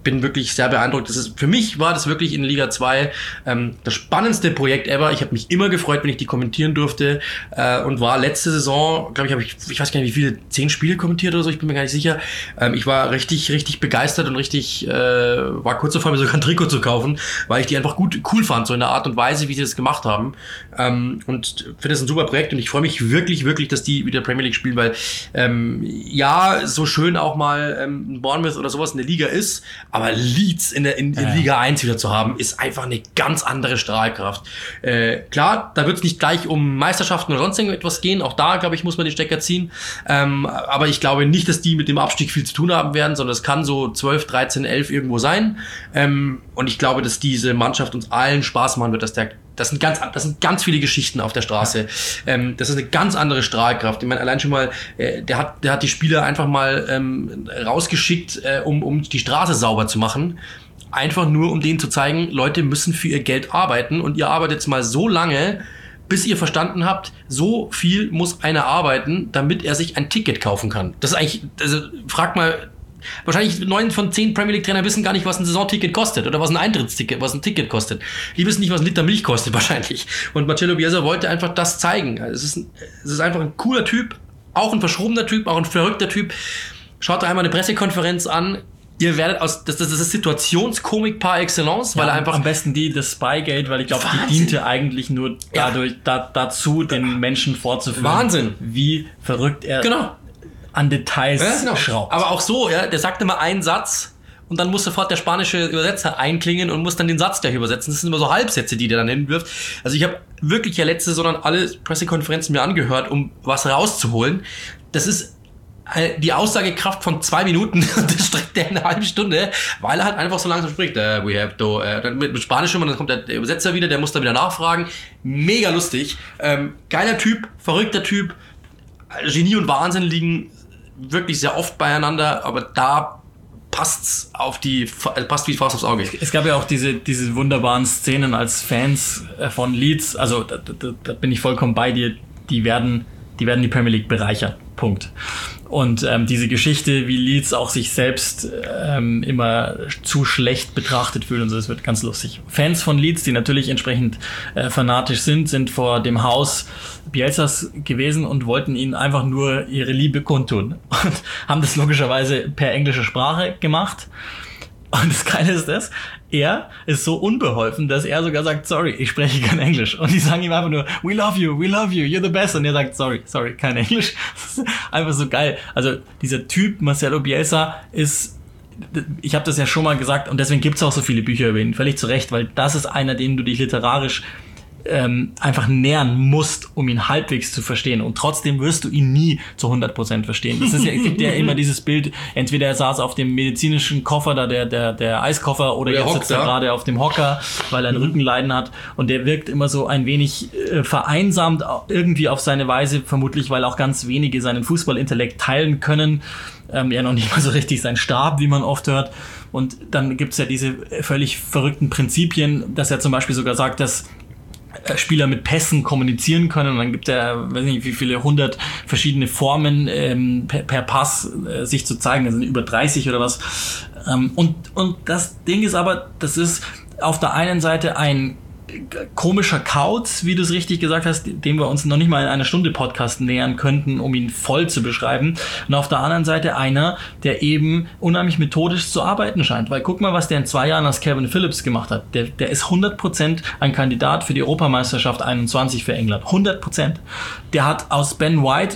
Speaker 2: bin wirklich sehr beeindruckt. Das ist, für mich war das wirklich in Liga zwei ähm, das spannendste Projekt ever. Ich habe mich immer gefreut, wenn ich die kommentieren durfte äh, und war letzte Saison, glaube ich, habe ich, ich weiß gar nicht, wie viele, zehn Spiele kommentiert oder so, ich bin mir gar nicht sicher. Ähm, ich war richtig, richtig begeistert und richtig, äh, war kurz davor, mir sogar ein Trikot zu kaufen, weil ich die einfach gut, cool fand, so in der Art und Weise, wie sie das gemacht haben. Ähm, und finde das ein super Projekt und ich freue mich wirklich, wirklich, dass die wieder Premier League spielen, weil ähm, ja, so schön auch mal ähm, Bournemouth oder sowas in der Liga ist, aber Leeds in der in, in ja. Liga eins wieder zu haben, ist einfach eine ganz andere Strahlkraft. Äh, klar, da wird es nicht gleich um Meisterschaften oder sonst irgendetwas gehen. Auch da, glaube ich, muss man den Stecker ziehen. Ähm, aber ich glaube nicht, dass die mit dem Abstieg viel zu tun haben werden, sondern es kann so zwölf, dreizehn, elf irgendwo sein. Ähm, und ich glaube, dass diese Mannschaft uns allen Spaß machen wird, dass der Das sind ganz, das sind ganz viele Geschichten auf der Straße. Ähm, das ist eine ganz andere Strahlkraft. Ich meine, allein schon mal, äh, der hat, der hat die Spieler einfach mal ähm, rausgeschickt, äh, um, um die Straße sauber zu machen. Einfach nur, um denen zu zeigen, Leute müssen für ihr Geld arbeiten und ihr arbeitet jetzt mal so lange, bis ihr verstanden habt, so viel muss einer arbeiten, damit er sich ein Ticket kaufen kann. Das ist eigentlich, also frag mal, wahrscheinlich neun von zehn Premier League Trainer wissen gar nicht, was ein Saisonticket kostet oder was ein Eintrittsticket, was ein Ticket kostet. Die wissen nicht, was ein Liter Milch kostet wahrscheinlich. Und Marcelo Bielsa wollte einfach das zeigen. Also es ist, ein, es ist einfach ein cooler Typ, auch ein verschrobener Typ, auch ein verrückter Typ. Schaut euch einmal eine Pressekonferenz an. Ihr werdet aus, das, das ist Situationskomik par excellence, weil
Speaker 1: ja,
Speaker 2: er einfach...
Speaker 1: Am besten die, das Spygate, weil ich glaube, die diente eigentlich nur dadurch, ja. da, dazu, den Menschen vorzuführen.
Speaker 2: Wahnsinn.
Speaker 1: Wie verrückt er
Speaker 2: genau.
Speaker 1: an Details ja, genau. schraubt.
Speaker 2: Aber auch so, ja, der sagt immer einen Satz und dann muss sofort der spanische Übersetzer einklingen und muss dann den Satz gleich übersetzen. Das sind immer so Halbsätze, die der dann hinwirft. Also ich habe wirklich ja letzte, sondern alle Pressekonferenzen mir angehört, um was rauszuholen. Das ist die Aussagekraft von zwei Minuten und das streckt er eine halbe Stunde, weil er halt einfach so langsam spricht. Uh, we have to, uh, mit, mit Spanisch und dann kommt der, der Übersetzer wieder, der muss dann wieder nachfragen. Mega lustig. Ähm, geiler Typ, verrückter Typ. Genie und Wahnsinn liegen wirklich sehr oft beieinander, aber da passt's auf die, passt wie Faust aufs Auge.
Speaker 1: Es gab ja auch diese, diese wunderbaren Szenen als Fans von Leeds, also da, da, da bin ich vollkommen bei dir, die werden, die werden die Premier League bereichern. Punkt. Und ähm, diese Geschichte, wie Leeds auch sich selbst ähm, immer zu schlecht betrachtet fühlen und so, das wird ganz lustig. Fans von Leeds, die natürlich entsprechend äh, fanatisch sind, sind vor dem Haus Bielsas gewesen und wollten ihnen einfach nur ihre Liebe kundtun und haben das logischerweise per englische Sprache gemacht. Und das Geile ist das, er ist so unbeholfen, dass er sogar sagt, sorry, ich spreche kein Englisch. Und die sagen ihm einfach nur, we love you, we love you, you're the best. Und er sagt, sorry, sorry, kein Englisch. Das ist einfach so geil. Also dieser Typ, Marcelo Bielsa, ist, ich habe das ja schon mal gesagt, und deswegen gibt's auch so viele Bücher über ihn, völlig zu Recht, weil das ist einer, den du dich literarisch ähm, einfach nähern musst, um ihn halbwegs zu verstehen. Und trotzdem wirst du ihn nie zu hundert Prozent verstehen. Das ist ja, es gibt ja immer dieses Bild, entweder er saß auf dem medizinischen Koffer, da der, der, der Eiskoffer, oder jetzt sitzt er gerade auf dem Hocker, weil er ein mhm. Rückenleiden hat. Und der wirkt immer so ein wenig äh, vereinsamt, irgendwie auf seine Weise, vermutlich, weil auch ganz wenige seinen Fußballintellekt teilen können. Ähm, er noch nicht mal so richtig seinen Stab, wie man oft hört. Und dann gibt's ja diese völlig verrückten Prinzipien, dass er zum Beispiel sogar sagt, dass Spieler mit Pässen kommunizieren können und dann gibt er, weiß nicht wie viele hundert verschiedene Formen ähm, per, per Pass äh, sich zu zeigen, das sind über dreißig oder was ähm, und, und das Ding ist aber, das ist auf der einen Seite ein komischer Kauz, wie du es richtig gesagt hast, dem wir uns noch nicht mal in einer Stunde Podcast nähern könnten, um ihn voll zu beschreiben. Und auf der anderen Seite einer, der eben unheimlich methodisch zu arbeiten scheint. Weil guck mal, was der in zwei Jahren als Kevin Phillips gemacht hat. Der, der ist hundert Prozent ein Kandidat für die Europameisterschaft einundzwanzig für England. hundert Prozent. Der hat aus Ben White,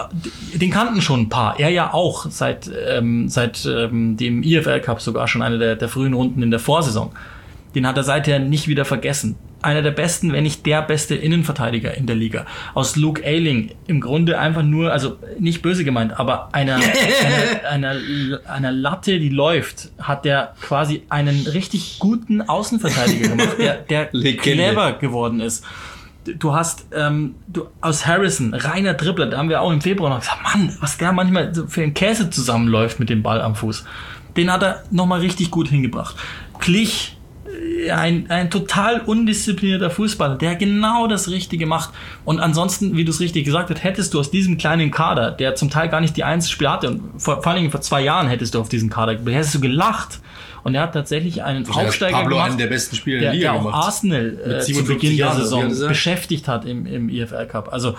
Speaker 1: den kannten schon ein paar. Er ja auch seit, ähm, seit ähm, dem I F L Cup sogar schon eine der, der frühen Runden in der Vorsaison. Den hat er seither nicht wieder vergessen. Einer der besten, wenn nicht der beste Innenverteidiger in der Liga. Aus Luke Ayling im Grunde einfach nur, also nicht böse gemeint, aber einer, einer, einer, einer Latte, die läuft, hat der quasi einen richtig guten Außenverteidiger gemacht, der, der clever geworden ist. Du hast ähm, du, aus Harrison, reiner Dribbler, da haben wir auch im Februar noch gesagt, Mann, was der manchmal für einen Käse zusammenläuft mit dem Ball am Fuß. Den hat er nochmal richtig gut hingebracht. Klich ein, ein total undisziplinierter Fußballer, der genau das Richtige macht. Und ansonsten, wie du es richtig gesagt hast, hättest du aus diesem kleinen Kader, der zum Teil gar nicht die Einzelspieler hatte, und vor, vor allen Dingen vor zwei Jahren hättest du auf diesen Kader, hättest du gelacht. Und er hat tatsächlich einen
Speaker 2: das
Speaker 1: Aufsteiger
Speaker 2: Pablo
Speaker 1: gemacht,
Speaker 2: einen der besten Spieler
Speaker 1: der,
Speaker 2: in der Liga
Speaker 1: der auch
Speaker 2: gemacht.
Speaker 1: Arsenal äh, zu Beginn der Saison beschäftigt hat im, im I F L Cup. Also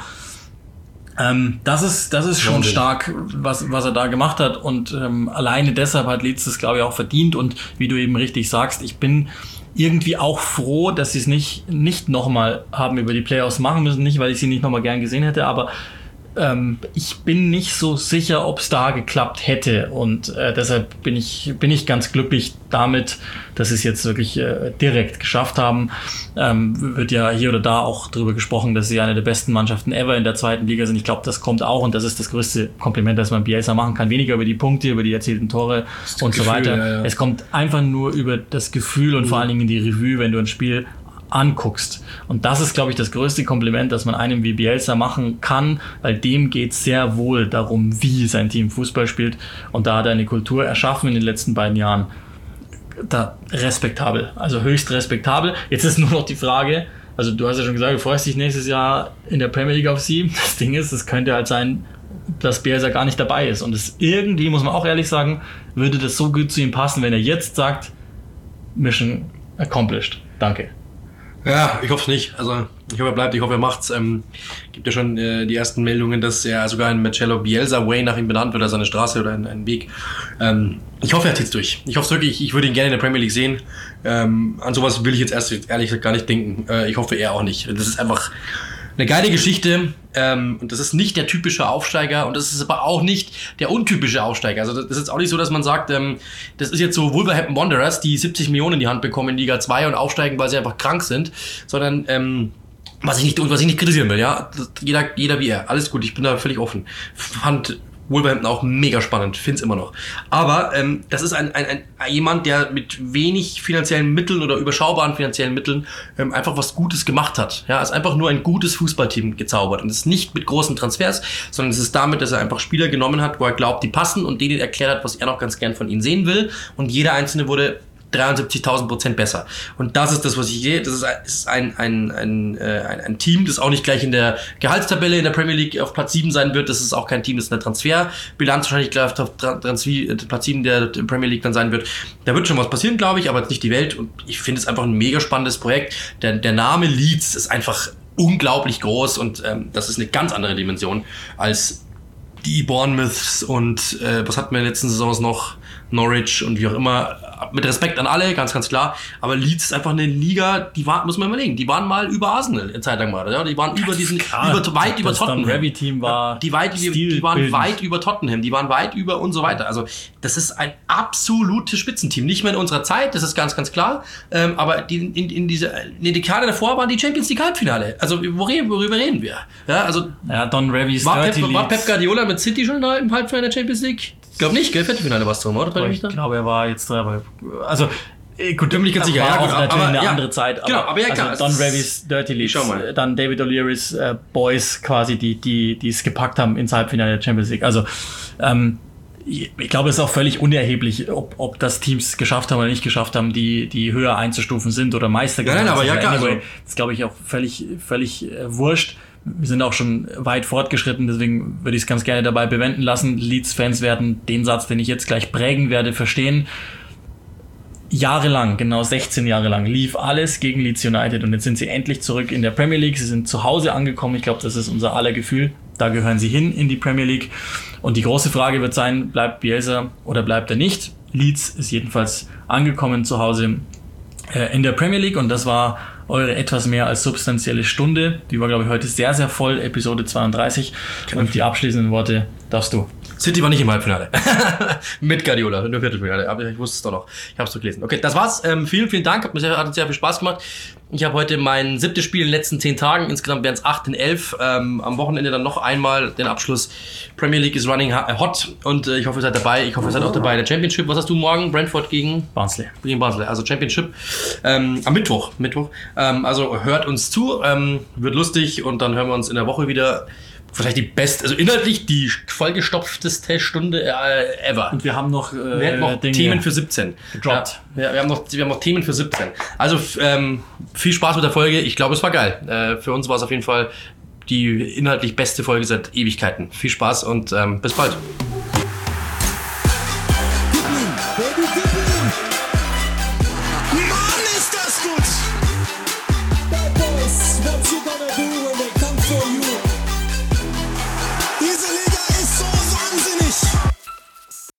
Speaker 1: ähm, das ist das ist schon stark, was was er da gemacht hat. Und ähm, alleine deshalb hat Leeds das, glaube ich, auch verdient. Und wie du eben richtig sagst, ich bin irgendwie auch froh, dass sie es nicht nicht nochmal haben über die Playoffs machen müssen. Nicht, weil ich sie nicht nochmal gern gesehen hätte, aber Ähm, ich bin nicht so sicher, ob es da geklappt hätte, und äh, deshalb bin ich bin ich ganz glücklich damit, dass sie es jetzt wirklich äh, direkt geschafft haben. Ähm, wird ja hier oder da auch darüber gesprochen, dass sie eine der besten Mannschaften ever in der zweiten Liga sind. Ich glaube, das kommt auch, und das ist das größte Kompliment, das man Bielsa machen kann. Weniger über die Punkte, über die erzielten Tore und Gefühl, so weiter. Ja, ja. Es kommt einfach nur über das Gefühl und mhm. vor allen Dingen die Revue, wenn du ein Spiel anguckst. Und das ist, glaube ich, das größte Kompliment, das man einem wie Bielsa machen kann, weil dem geht es sehr wohl darum, wie sein Team Fußball spielt. Und da hat er eine Kultur erschaffen in den letzten beiden Jahren. Da respektabel, also höchst respektabel. Jetzt ist nur noch die Frage, also du hast ja schon gesagt, du freust dich nächstes Jahr in der Premier League auf sie. Das Ding ist, es könnte halt sein, dass Bielsa gar nicht dabei ist. Und es irgendwie, muss man auch ehrlich sagen, würde das so gut zu ihm passen, wenn er jetzt sagt, Mission accomplished. Danke.
Speaker 2: Ja, ich hoffe es nicht. Also ich hoffe, er bleibt, ich hoffe, er macht's. Ähm, gibt ja schon äh, die ersten Meldungen, dass er sogar ein Marcelo Bielsa Way nach ihm benannt wird, also eine Straße oder ein, ein Weg. Ähm, ich hoffe, er zieht's durch. Ich hoffe wirklich, ich würde ihn gerne in der Premier League sehen. Ähm, an sowas will ich jetzt erst ehrlich gesagt gar nicht denken. Äh, ich hoffe, er auch nicht. Das ist einfach eine geile Geschichte, ähm, und das ist nicht der typische Aufsteiger, und das ist aber auch nicht der untypische Aufsteiger. Also das ist jetzt auch nicht so, dass man sagt, ähm, das ist jetzt so Wolverhampton Wanderers, die siebzig Millionen in die Hand bekommen in Liga zwei und aufsteigen, weil sie einfach krank sind, sondern ähm, was ich nicht was ich nicht kritisieren will, ja, jeder jeder wie er, alles gut, ich bin da völlig offen. Fand Wolverhampton auch mega spannend, find's immer noch. Aber ähm, das ist ein, ein, ein jemand, der mit wenig finanziellen Mitteln oder überschaubaren finanziellen Mitteln ähm, einfach was Gutes gemacht hat. Ja, ist einfach nur ein gutes Fußballteam gezaubert. Und das ist nicht mit großen Transfers, sondern es ist damit, dass er einfach Spieler genommen hat, wo er glaubt, die passen, und denen erklärt hat, was er noch ganz gern von ihnen sehen will. Und jeder einzelne wurde dreiundsiebzigtausend Prozent besser. Und das ist das, was ich sehe. Das ist ein, ein, ein, ein, ein Team, das auch nicht gleich in der Gehaltstabelle in der Premier League auf Platz sieben sein wird. Das ist auch kein Team, das in der Transferbilanz wahrscheinlich gleich auf Platz sieben der Premier League dann sein wird. Da wird schon was passieren, glaube ich, aber jetzt nicht die Welt. Und ich finde es einfach ein mega spannendes Projekt. Der, der Name Leeds ist einfach unglaublich groß, und ähm, das ist eine ganz andere Dimension als die Bournemouths und äh, was hatten wir in den letzten Saisons noch? Norwich und wie auch immer. Mit Respekt an alle, ganz, ganz klar. Aber Leeds ist einfach eine Liga, die war, muss man überlegen, die waren mal über Arsenal eine Zeit lang mal. Ja? Die waren über diesen,
Speaker 1: klar,
Speaker 2: über, weit über Tottenham.
Speaker 1: Das Team war
Speaker 2: die, weit, die, die waren weit über Tottenham, die waren weit über und so weiter. Also das ist ein absolutes Spitzenteam. Nicht mehr in unserer Zeit, das ist ganz, ganz klar. Ähm, aber die, in, in diese, in die Dekade davor waren die Champions League Halbfinale. Also worüber, worüber reden wir? Ja, also
Speaker 1: ja, Don Revie's
Speaker 2: war Pep, war Pep Guardiola mit City schon im Halbfinale der Champions League? Ich glaube nicht, gell? Viertelfinale war es drum, oder?
Speaker 1: Ich glaube, er war jetzt drin, aber also gut,
Speaker 2: bin ich ganz sicher.
Speaker 1: Ja,
Speaker 2: ja,
Speaker 1: auch
Speaker 2: gut,
Speaker 1: natürlich
Speaker 2: aber,
Speaker 1: eine
Speaker 2: ja,
Speaker 1: andere Zeit. Aber,
Speaker 2: genau, aber ja, klar.
Speaker 1: Also Don Revie's Dirty Leeds, dann David O'Leary's äh, Boys quasi, die die die es gepackt haben ins Halbfinale der Champions League. Also ähm, ich, ich glaube, es ist auch völlig unerheblich, ob ob das Teams geschafft haben oder nicht geschafft haben, die die höher einzustufen sind oder Meister
Speaker 2: geworden sind. Nein, nein, aber ja, klar.
Speaker 1: Anyway, das ist, glaube ich, auch völlig völlig äh, wurscht. Wir sind auch schon weit fortgeschritten, deswegen würde ich es ganz gerne dabei bewenden lassen. Leeds-Fans werden den Satz, den ich jetzt gleich prägen werde, verstehen. Jahrelang, genau sechzehn Jahre lang, lief alles gegen Leeds United, und jetzt sind sie endlich zurück in der Premier League. Sie sind zu Hause angekommen. Ich glaube, das ist unser aller Gefühl. Da gehören sie hin in die Premier League. Und die große Frage wird sein, bleibt Bielsa oder bleibt er nicht? Leeds ist jedenfalls angekommen zu Hause äh, in der Premier League, und das war eure etwas mehr als substanzielle Stunde. Die war, glaube ich, heute sehr, sehr voll, Episode zweiunddreißig. Genau. Und die abschließenden Worte darfst du.
Speaker 2: City war nicht im Halbfinale. Mit Guardiola, nur Viertelfinale. Aber ich wusste es doch noch. Ich habe es doch gelesen. Okay, das war's. Ähm, vielen, vielen Dank. Hat mir sehr, hat sehr viel Spaß gemacht. Ich habe heute mein siebtes Spiel in den letzten zehn Tagen. Insgesamt wären es acht in elf. Ähm, am Wochenende dann noch einmal den Abschluss. Premier League is running hot. Und äh, ich hoffe, ihr seid dabei. Ich hoffe, ihr seid auch dabei in der Championship. Was hast du morgen? Brentford gegen
Speaker 1: Barnsley.
Speaker 2: Gegen Barnsley. Also Championship. Ähm, am Mittwoch. Mittwoch. Ähm, also hört uns zu. Ähm, wird lustig. Und dann hören wir uns in der Woche wieder. wahrscheinlich die beste, also inhaltlich die vollgestopfteste Stunde äh, ever.
Speaker 1: Und wir haben noch, äh,
Speaker 2: wir haben noch
Speaker 1: Dinge
Speaker 2: Themen für siebzehn.
Speaker 1: gedroppt.
Speaker 2: Ja, wir, wir, haben noch, wir haben noch Themen für siebzehn. Also ähm, viel Spaß mit der Folge. Ich glaube, es war geil. Äh, für uns war es auf jeden Fall die inhaltlich beste Folge seit Ewigkeiten. Viel Spaß und ähm, bis bald.